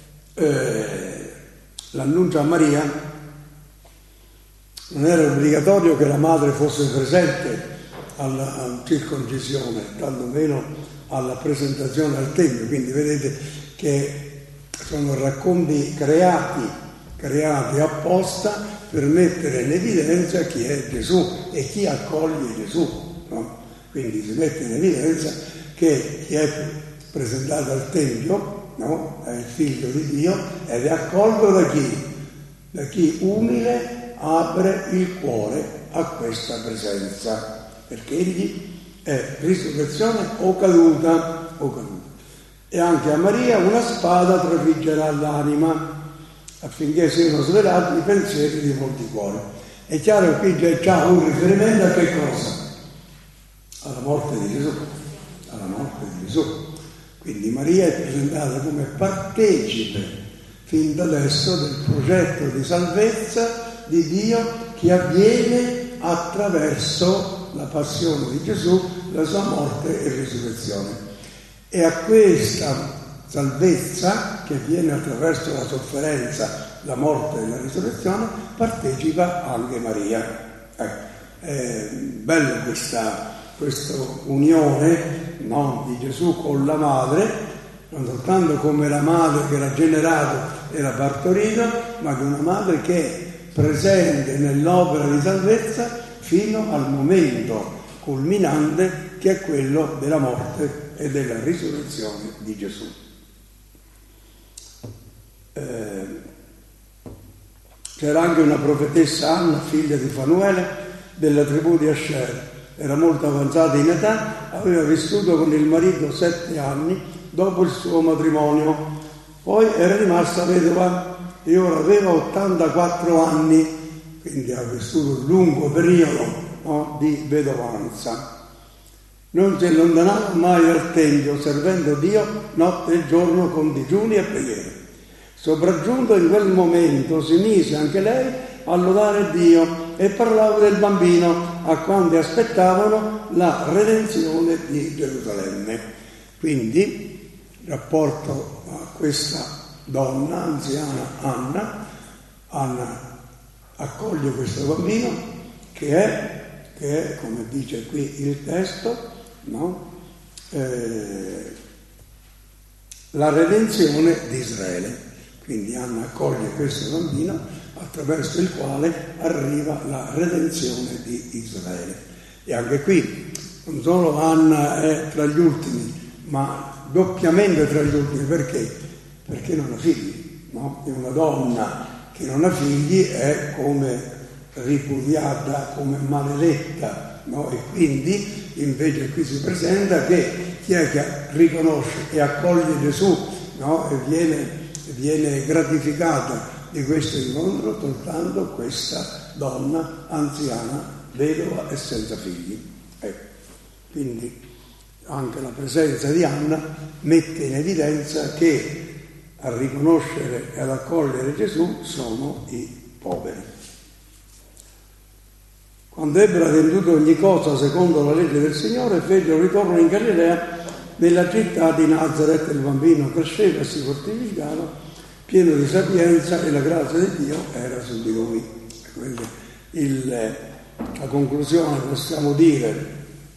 eh, l'annuncio a Maria. Non era obbligatorio che la madre fosse presente alla, alla circoncisione, tantomeno alla presentazione al Tempio, quindi vedete che sono racconti creati, creati apposta per mettere in evidenza chi è Gesù e chi accoglie Gesù, no? Quindi si mette in evidenza che chi è presentato al Tempio, no? È il figlio di Dio ed è accolto da chi? Da chi umile apre il cuore a questa presenza, perché egli è risurrezione o caduta, o caduta. E anche a Maria una spada trafiggerà l'anima affinché siano svelati i pensieri di molti cuori. È chiaro che qui c'è un riferimento a che cosa? Alla morte di Gesù, alla morte di Gesù. Quindi Maria è presentata come partecipe fin da adesso del progetto di salvezza di Dio che avviene attraverso la passione di Gesù, la sua morte e risurrezione. E a questa salvezza che avviene attraverso la sofferenza, la morte e la risurrezione partecipa anche Maria. Ecco, è bella questa, questa unione, no, di Gesù con la madre, non soltanto come la madre che l'ha generato e l'ha partorito, ma che una madre che è presente nell'opera di salvezza fino al momento culminante che è quello della morte e della risurrezione di Gesù. Eh, c'era anche una profetessa Anna, figlia di Fanuele, della tribù di Asher. Era molto avanzata in età, aveva vissuto con il marito sette anni dopo il suo matrimonio, poi era rimasta vedova e ora aveva ottantaquattro anni, quindi ha vissuto un lungo periodo, no, di vedovanza. Non si allontanava mai dal Tempio, servendo Dio notte e giorno con digiuni e preghiere. Sopraggiunto in quel momento si mise anche lei a lodare Dio e parlava del bambino a quanti aspettavano la redenzione di Gerusalemme. Quindi, rapporto a questa donna anziana Anna, Anna accoglie questo bambino che è, che è come dice qui il testo, no? eh, la redenzione di Israele. Quindi Anna accoglie questo bambino attraverso il quale arriva la redenzione di Israele. E anche qui non solo Anna è tra gli ultimi, ma doppiamente tra gli ultimi. Perché? Perché non ha figli, no? E una donna che non ha figli è come ripudiata, come maledetta, no? E quindi invece qui si presenta che chi è che riconosce e accoglie Gesù, no? E viene, viene gratificata di questo incontro soltanto questa donna anziana, vedova e senza figli. Ecco. Quindi anche la presenza di Anna mette in evidenza che a riconoscere e ad accogliere Gesù sono i poveri. Quando ebbero adempiuto ogni cosa secondo la legge del Signore, fecero ritorno in Galilea nella città di Nazaret il bambino cresceva e si fortificava, pieno di sapienza, e la grazia di Dio era su di lui. Quindi il, la conclusione, possiamo dire,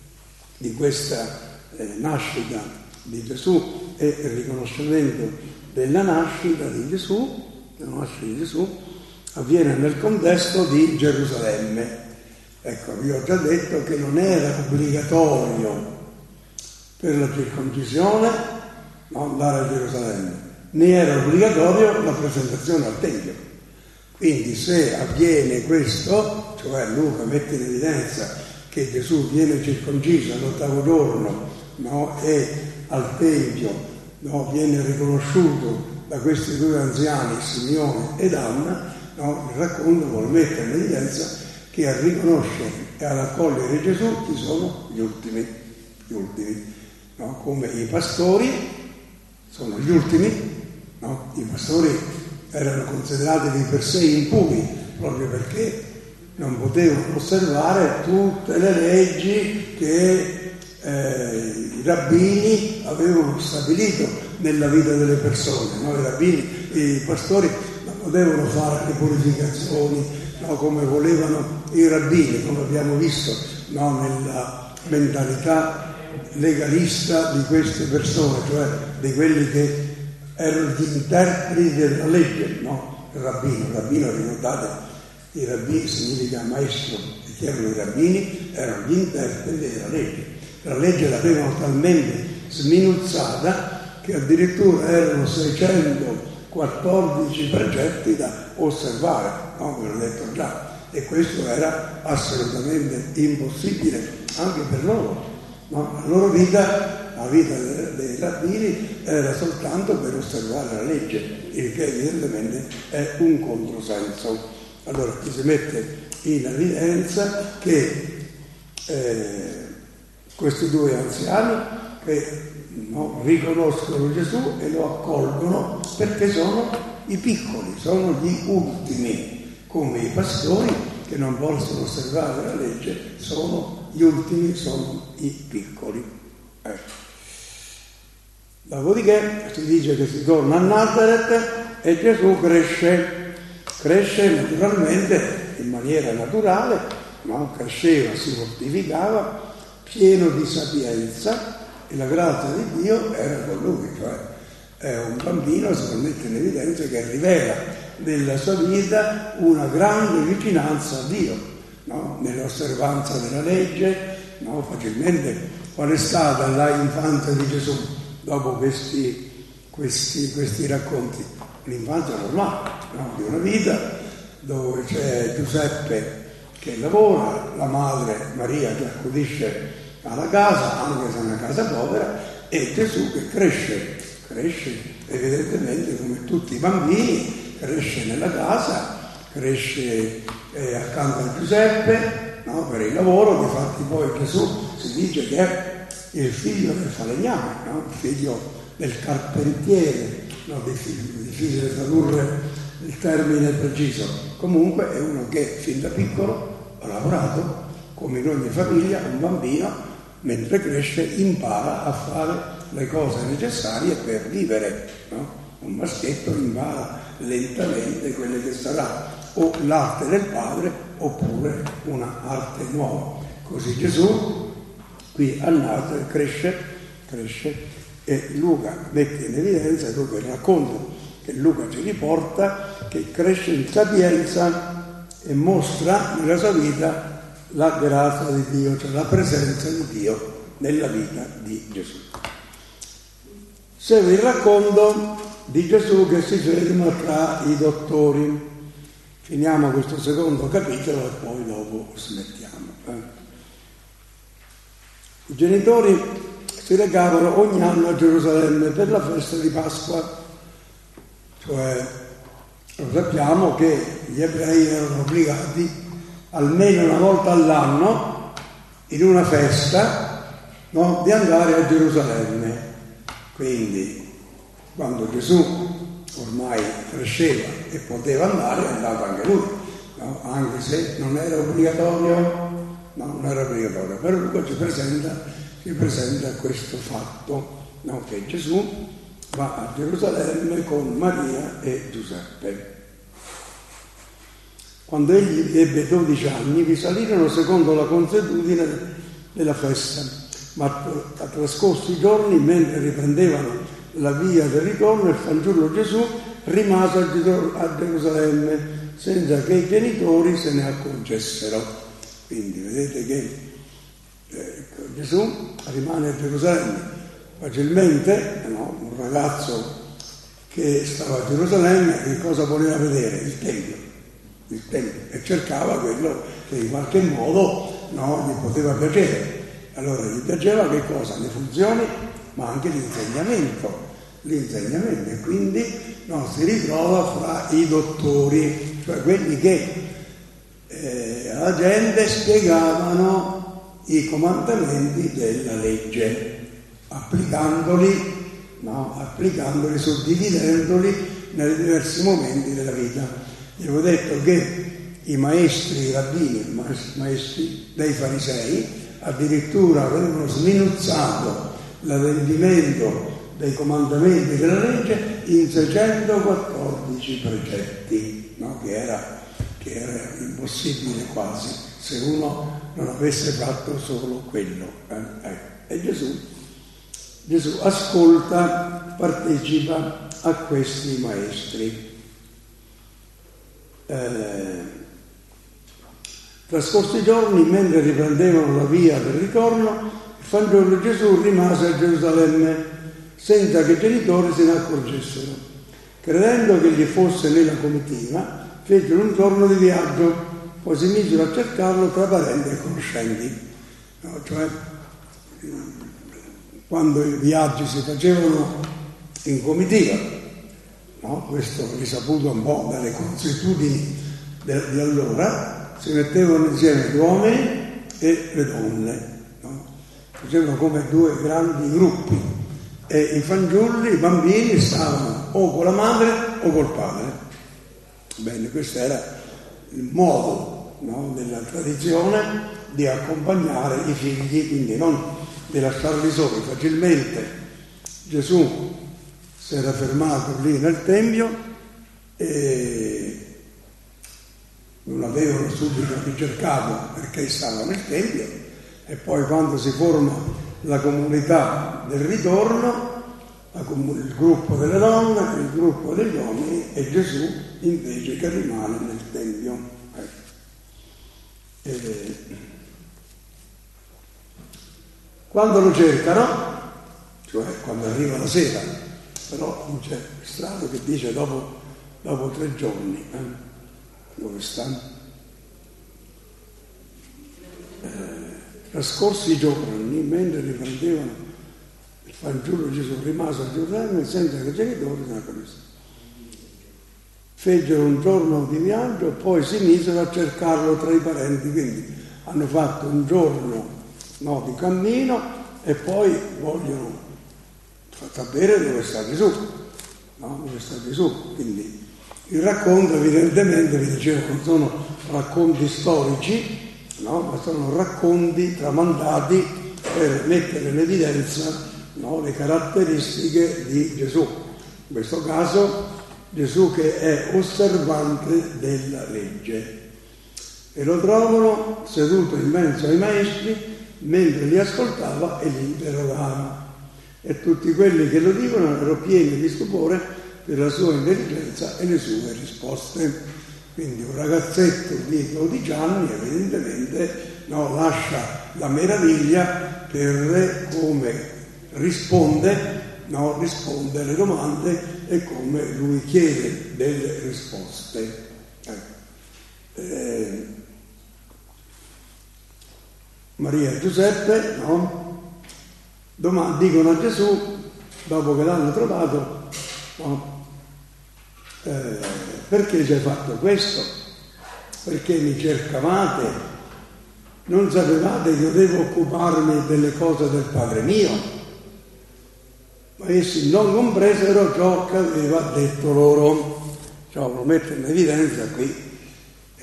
di questa eh, nascita di Gesù è il riconoscimento della nascita di Gesù, della nascita di Gesù, avviene nel contesto di Gerusalemme. Ecco, vi ho già detto che non era obbligatorio per la circoncisione no, andare a Gerusalemme, né era obbligatorio la presentazione al Tempio. Quindi se avviene questo, cioè Luca mette in evidenza che Gesù viene circonciso all'ottavo giorno no, e al Tempio no, viene riconosciuto da questi due anziani, Simeone ed Anna, no, il racconto vuole mettere in evidenza che a riconoscere e ad accogliere Gesù ci sono gli ultimi, gli ultimi, no? Come i pastori sono gli ultimi, no? I pastori erano considerati di per sé impuri proprio perché non potevano osservare tutte le leggi che eh, i rabbini avevano stabilito nella vita delle persone, no? I rabbini, i pastori non potevano fare le purificazioni no? come volevano i rabbini, come abbiamo visto no? nella mentalità legalista di queste persone, cioè di quelli che erano gli interpreti della legge, no? Il rabbino, il rabbino, ricordate, i rabbini significa maestro, e chi erano i rabbini? Erano gli interpreti della legge. La legge l'avevano talmente sminuzzata che addirittura erano seicentoquattordici precetti da osservare, no? Ve l'ho detto già, e questo era assolutamente impossibile anche per loro. No? La loro vita, la vita dei, dei rabbini era soltanto per osservare la legge, il che evidentemente è un controsenso. Allora qui si mette in evidenza che eh, questi due anziani che no, riconoscono Gesù e lo accolgono perché sono i piccoli, sono gli ultimi, come i pastori che non possono osservare la legge, sono gli ultimi, sono i piccoli. Ecco. Dopodiché si dice che si torna a Nazaret e Gesù cresce, cresce naturalmente, in maniera naturale, no? Cresceva, si fortificava, pieno di sapienza, e la grazia di Dio era con lui, cioè è un bambino, si mette in evidenza, che rivela nella sua vita una grande vicinanza a Dio, no? Nell'osservanza della legge, no? Facilmente. Qual è stata la infanzia di Gesù dopo questi, questi, questi racconti? L'infanzia normale, no? Di una vita dove c'è Giuseppe che lavora, la madre Maria che accudisce alla casa, anche se è una casa povera, e Gesù che cresce, cresce evidentemente come tutti i bambini, cresce nella casa, cresce eh, accanto a Giuseppe, no? Per il lavoro. Difatti poi Gesù si dice che è il figlio del falegname, no? Il figlio del carpentiere, no? Difficile tradurre il termine preciso, comunque è uno che fin da piccolo ha lavorato, come in ogni famiglia, un bambino mentre cresce impara a fare le cose necessarie per vivere, no? Un maschietto impara lentamente quelle che sarà o l'arte del padre oppure una arte nuova. Così Gesù qui a Nazaret cresce, cresce e Luca mette in evidenza, dopo il racconto che Luca ci riporta, che cresce in sapienza e mostra nella sua vita la grazia di Dio, cioè la presenza di Dio nella vita di Gesù. Segue il racconto di Gesù che si ferma tra i dottori. Finiamo questo secondo capitolo e poi dopo smettiamo. Eh. I genitori si recavano ogni anno a Gerusalemme per la festa di Pasqua, cioè lo sappiamo che gli ebrei erano obbligati almeno una volta all'anno in una festa, no, di andare a Gerusalemme. Quindi quando Gesù ormai cresceva e poteva andare, è andato anche lui, no? Anche se non era obbligatorio, no, non era obbligatorio. Però Luca ci presenta si presenta questo fatto, no? Che Gesù va a Gerusalemme con Maria e Giuseppe. Quando egli ebbe dodici anni, vi salirono secondo la consuetudine della festa, ma trascorsi i giorni, mentre riprendevano la via del ritorno, il fanciullo Gesù rimase a Gerusalemme senza che i genitori se ne accorgessero. Quindi vedete che eh, Gesù rimane a Gerusalemme. Facilmente, no? Un ragazzo che stava a Gerusalemme, che cosa voleva vedere? Il Tempio, il Tempio, e cercava quello che in qualche modo, no, gli poteva piacere. Allora gli piaceva che cosa? Le funzioni, ma anche l'insegnamento, l'insegnamento, e quindi no, si ritrova fra i dottori, cioè quelli che eh, alla gente spiegavano i comandamenti della legge, applicandoli, no? applicandoli, suddividendoli nei diversi momenti della vita. Vi avevo detto che i maestri, i rabbini, i maestri dei farisei, addirittura avevano sminuzzato l'adempimento dei comandamenti della legge in seicentoquattordici precetti, no? che, era, che era impossibile quasi se uno non avesse fatto solo quello. Eh? E Gesù Gesù ascolta, partecipa a questi maestri. Eh, trascorsi i giorni, mentre riprendevano la via del ritorno, il fanciullo Gesù rimase a Gerusalemme senza che i genitori se ne accorgessero. Credendo che gli fosse nella comitiva, fecero un giorno di viaggio, poi si misero a cercarlo tra parenti e conoscenti. No, cioè, quando i viaggi si facevano in comitiva, no? Questo risaputo un po' dalle consuetudini di allora, si mettevano insieme gli uomini e le donne, no? Facevano come due grandi gruppi e i fanciulli, i bambini stavano o con la madre o col padre. Bene, questo era il modo, no, della tradizione di accompagnare i figli, quindi non di lasciarli soli. Facilmente Gesù si era fermato lì nel Tempio e non avevano subito ricercato perché stava nel Tempio, e poi quando si forma la comunità del ritorno, la com- il gruppo delle donne, il gruppo degli uomini, e Gesù invece che rimane nel Tempio. Eh. E quando lo cercano, cioè quando arriva la sera, però non c'è strano che dice dopo, dopo tre giorni, eh? Dove stanno? Eh, trascorsi i giorni, mentre riprendevano il fanciullo Gesù rimase a Gerusalemme senza che i genitori se ne accorgessero. Fecero un giorno di viaggio e poi si misero a cercarlo tra i parenti, quindi hanno fatto un giorno, no, di cammino, e poi vogliono far sapere dove sta Gesù, no? Dove sta Gesù. Quindi il racconto, evidentemente, vi dicevo, non sono racconti storici, no? Ma sono racconti tramandati per mettere in evidenza, no, le caratteristiche di Gesù. In questo caso Gesù che è osservante della legge. E lo trovano seduto in mezzo ai maestri mentre li ascoltava e li interrogava. E tutti quelli che lo dicono erano pieni di stupore per la sua intelligenza e le sue risposte. Quindi un ragazzetto di dodici anni evidentemente, no, lascia la meraviglia per come risponde, no, risponde alle domande e come lui chiede delle risposte. Eh, Maria e Giuseppe, no? Domani dicono a Gesù, dopo che l'hanno trovato, no? eh, perché ci hai fatto questo? Perché mi cercavate? Non sapevate che io devo occuparmi delle cose del Padre mio? Ma essi non compresero ciò che aveva detto loro. Ciò lo mette in evidenza qui,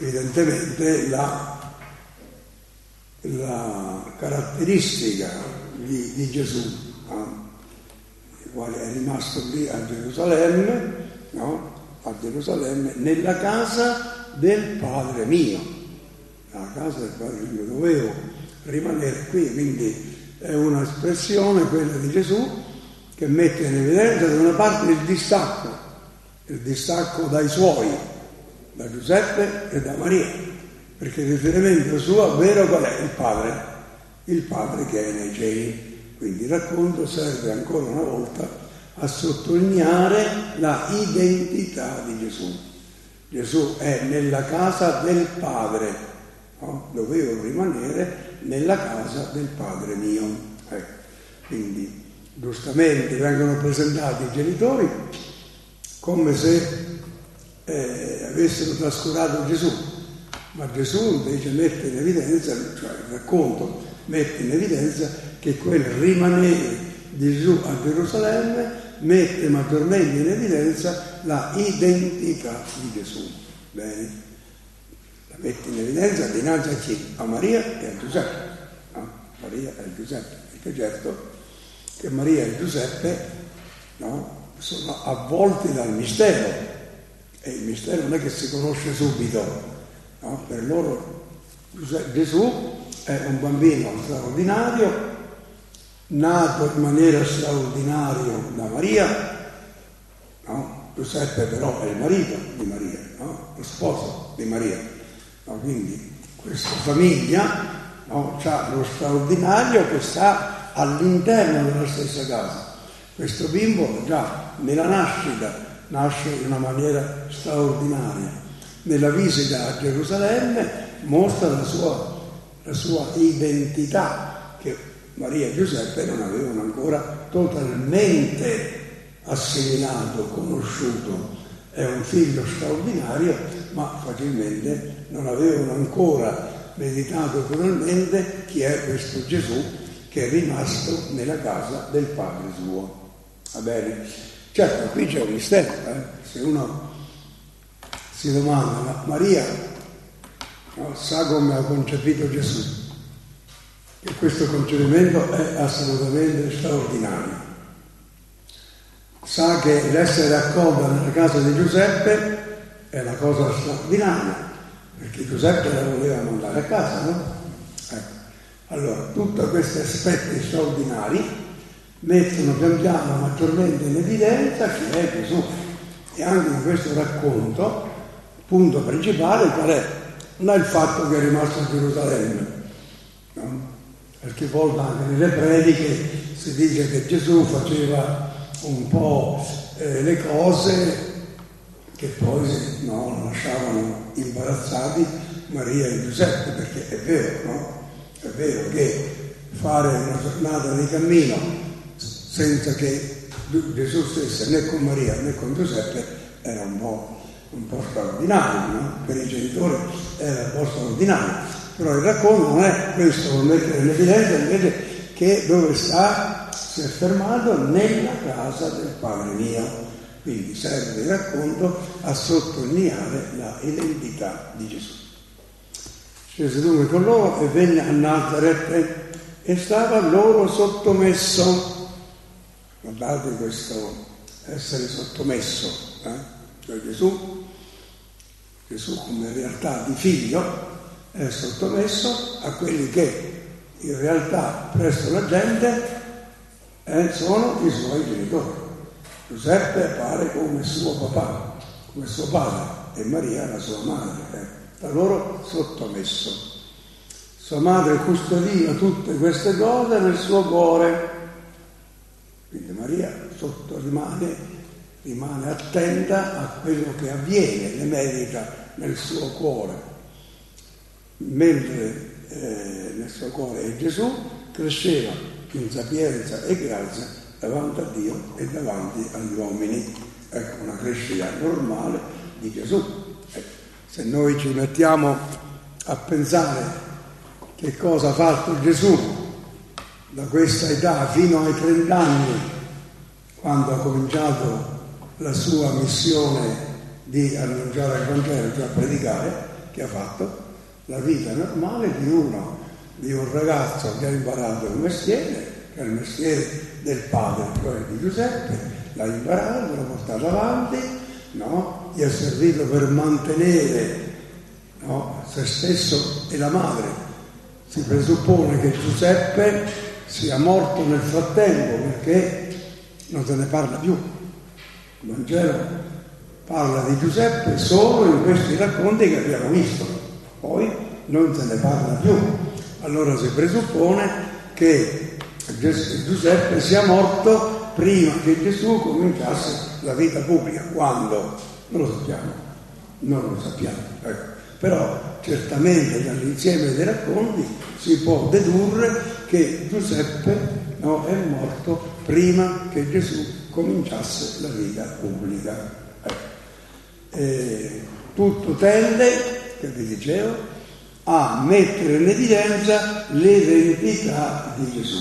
evidentemente, la, la caratteristica di, di Gesù, no? Il quale è rimasto lì a Gerusalemme, no? A Gerusalemme, nella casa del Padre mio, nella casa del Padre mio, dovevo rimanere qui, quindi è un'espressione quella di Gesù che mette in evidenza da una parte il distacco, il distacco dai suoi, da Giuseppe e da Maria, perché il riferimento suo vero qual è? Il Padre, il Padre che è nei cieli. Quindi il racconto serve ancora una volta a sottolineare la identità di Gesù. Gesù è nella casa del Padre, no? Dovevo rimanere nella casa del Padre mio. Ecco. Quindi giustamente vengono presentati i genitori come se eh, avessero trascurato Gesù, ma Gesù invece mette in evidenza, cioè il racconto mette in evidenza che quel rimanere di Gesù a Gerusalemme mette maggiormente in evidenza la identità di Gesù. Bene, la mette in evidenza dinanzi a chi? A Maria e a Giuseppe. No? Maria e Giuseppe, perché certo che Maria e Giuseppe, no, sono avvolti dal mistero, e il mistero non è che si conosce subito, no? Per loro Gesù è un bambino straordinario, nato in maniera straordinaria da Maria, no? Giuseppe però è il marito di Maria, no? Lo sposo di Maria, no? Quindi questa famiglia, no, ha lo straordinario che sta all'interno della stessa casa. Questo bimbo già nella nascita nasce in una maniera straordinaria, nella visita a Gerusalemme mostra la sua, la sua identità che Maria e Giuseppe non avevano ancora totalmente assimilato, conosciuto. È un figlio straordinario, ma facilmente non avevano ancora meditato totalmente chi è questo Gesù che è rimasto nella casa del Padre suo. Va bene? Certo, qui c'è un mistero, eh? Se uno si domanda, ma Maria, no, sa come ha concepito Gesù, che questo concepimento è assolutamente straordinario. Sa che l'essere accolta nella casa di Giuseppe è una cosa straordinaria, perché Giuseppe la voleva mandare a casa, no? Ecco. Allora, tutti questi aspetti straordinari mettono pian piano maggiormente in evidenza chi è Gesù. E anche in questo racconto, il punto principale qual è? Non è il fatto che è rimasto a Gerusalemme, no? Perché poi anche nelle prediche si dice che Gesù faceva un po' eh, le cose che poi no, lasciavano imbarazzati Maria e Giuseppe, perché è vero, no? È vero che fare una giornata di cammino senza che Gesù stesse né con Maria né con Giuseppe era un po', un po' straordinario, no? Per i genitori era un po' straordinario. Però il racconto non è questo, vuol mettere in evidenza invece che dove sta si è fermato nella casa del Padre mio. Quindi serve il racconto a sottolineare la identità di Gesù. Scese dunque con loro e venne a Nazaret e stava loro sottomesso. Guardate questo essere sottomesso, eh? Cioè Gesù, Gesù come realtà di figlio è sottomesso a quelli che in realtà presso la gente eh, sono i suoi genitori. Giuseppe appare come suo papà, come suo padre, e Maria la sua madre, eh, da loro sottomesso. Sua madre custodiva tutte queste cose nel suo cuore. Quindi Maria sotto rimane, rimane attenta a quello che avviene, le medita nel suo cuore. Mentre eh, nel suo cuore Gesù cresceva in sapienza e grazia davanti a Dio e davanti agli uomini. Ecco una crescita normale di Gesù. Ecco, se noi ci mettiamo a pensare che cosa ha fatto Gesù da questa età fino ai trenta anni, quando ha cominciato la sua missione di annunciare il Vangelo, cioè predicare, che ha fatto la vita normale di uno, di un ragazzo che ha imparato il mestiere, che è il mestiere del padre, cioè di Giuseppe, l'ha imparato, l'ha portato avanti, no? Gli è servito per mantenere, no, se stesso e la madre. Si presuppone che Giuseppe sia morto nel frattempo perché non se ne parla più. Il Vangelo parla di Giuseppe solo in questi racconti che abbiamo visto, poi non se ne parla più. Allora si presuppone che Giuseppe sia morto prima che Gesù cominciasse la vita pubblica. Quando? Non lo sappiamo, non lo sappiamo. Ecco. Però certamente dall'insieme dei racconti si può dedurre che Giuseppe, no, è morto prima che Gesù cominciasse la vita pubblica. Ecco. E tutto tende, che vi dicevo, a mettere in evidenza l'identità di Gesù.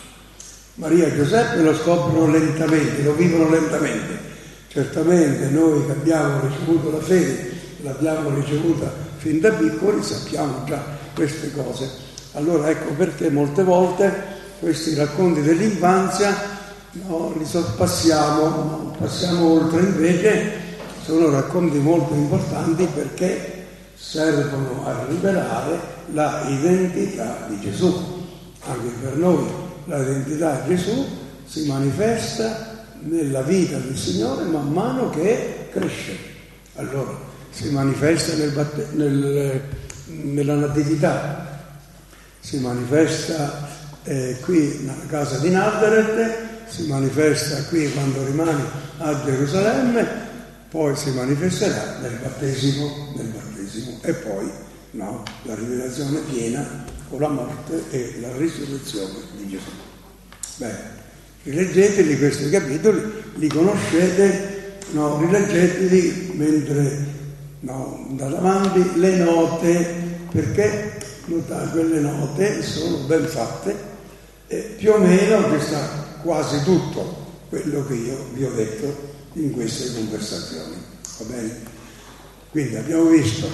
Maria e Giuseppe lo scoprono lentamente, lo vivono lentamente. Certamente noi che abbiamo ricevuto la fede, l'abbiamo ricevuta fin da piccoli, sappiamo già queste cose. Allora ecco perché molte volte questi racconti dell'infanzia, no, li sorpassiamo, no, passiamo oltre. Invece sono racconti molto importanti perché servono a rivelare la identità di Gesù. Anche per noi l'identità di Gesù si manifesta nella vita del Signore man mano che cresce. Allora si manifesta nel batte- nel, nella natività, si manifesta eh, qui nella casa di Nazareth, si manifesta qui quando rimane a Gerusalemme, poi si manifesterà nel battesimo, nel battesimo e poi, no, la rivelazione piena con la morte e la risurrezione di Gesù. Beh, rileggeteli questi capitoli, li conoscete, no, rileggeteli mentre, no, da davanti le note, perché notate, quelle note sono ben fatte e più o meno ci sta quasi tutto quello che io vi ho detto in queste conversazioni, va bene? Quindi abbiamo visto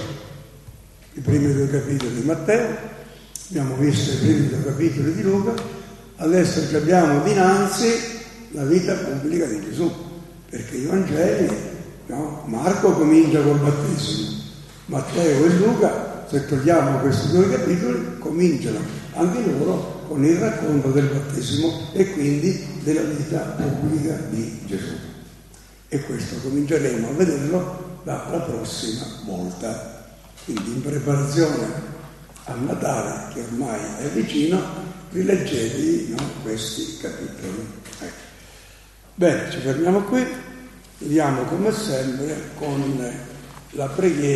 i primi due capitoli di Matteo, abbiamo visto i primi due capitoli di Luca, adesso ci abbiamo dinanzi la vita pubblica di Gesù, perché i Vangeli, no? Marco comincia col battesimo, Matteo e Luca, se togliamo questi due capitoli, cominciano anche loro con il racconto del battesimo e quindi della vita pubblica di Gesù. E questo cominceremo a vederlo dalla prossima volta. Quindi in preparazione a Natale, che ormai è vicino, rileggetevi, no, questi capitoli. Ecco. Bene, ci fermiamo qui, vediamo come sempre con la preghiera.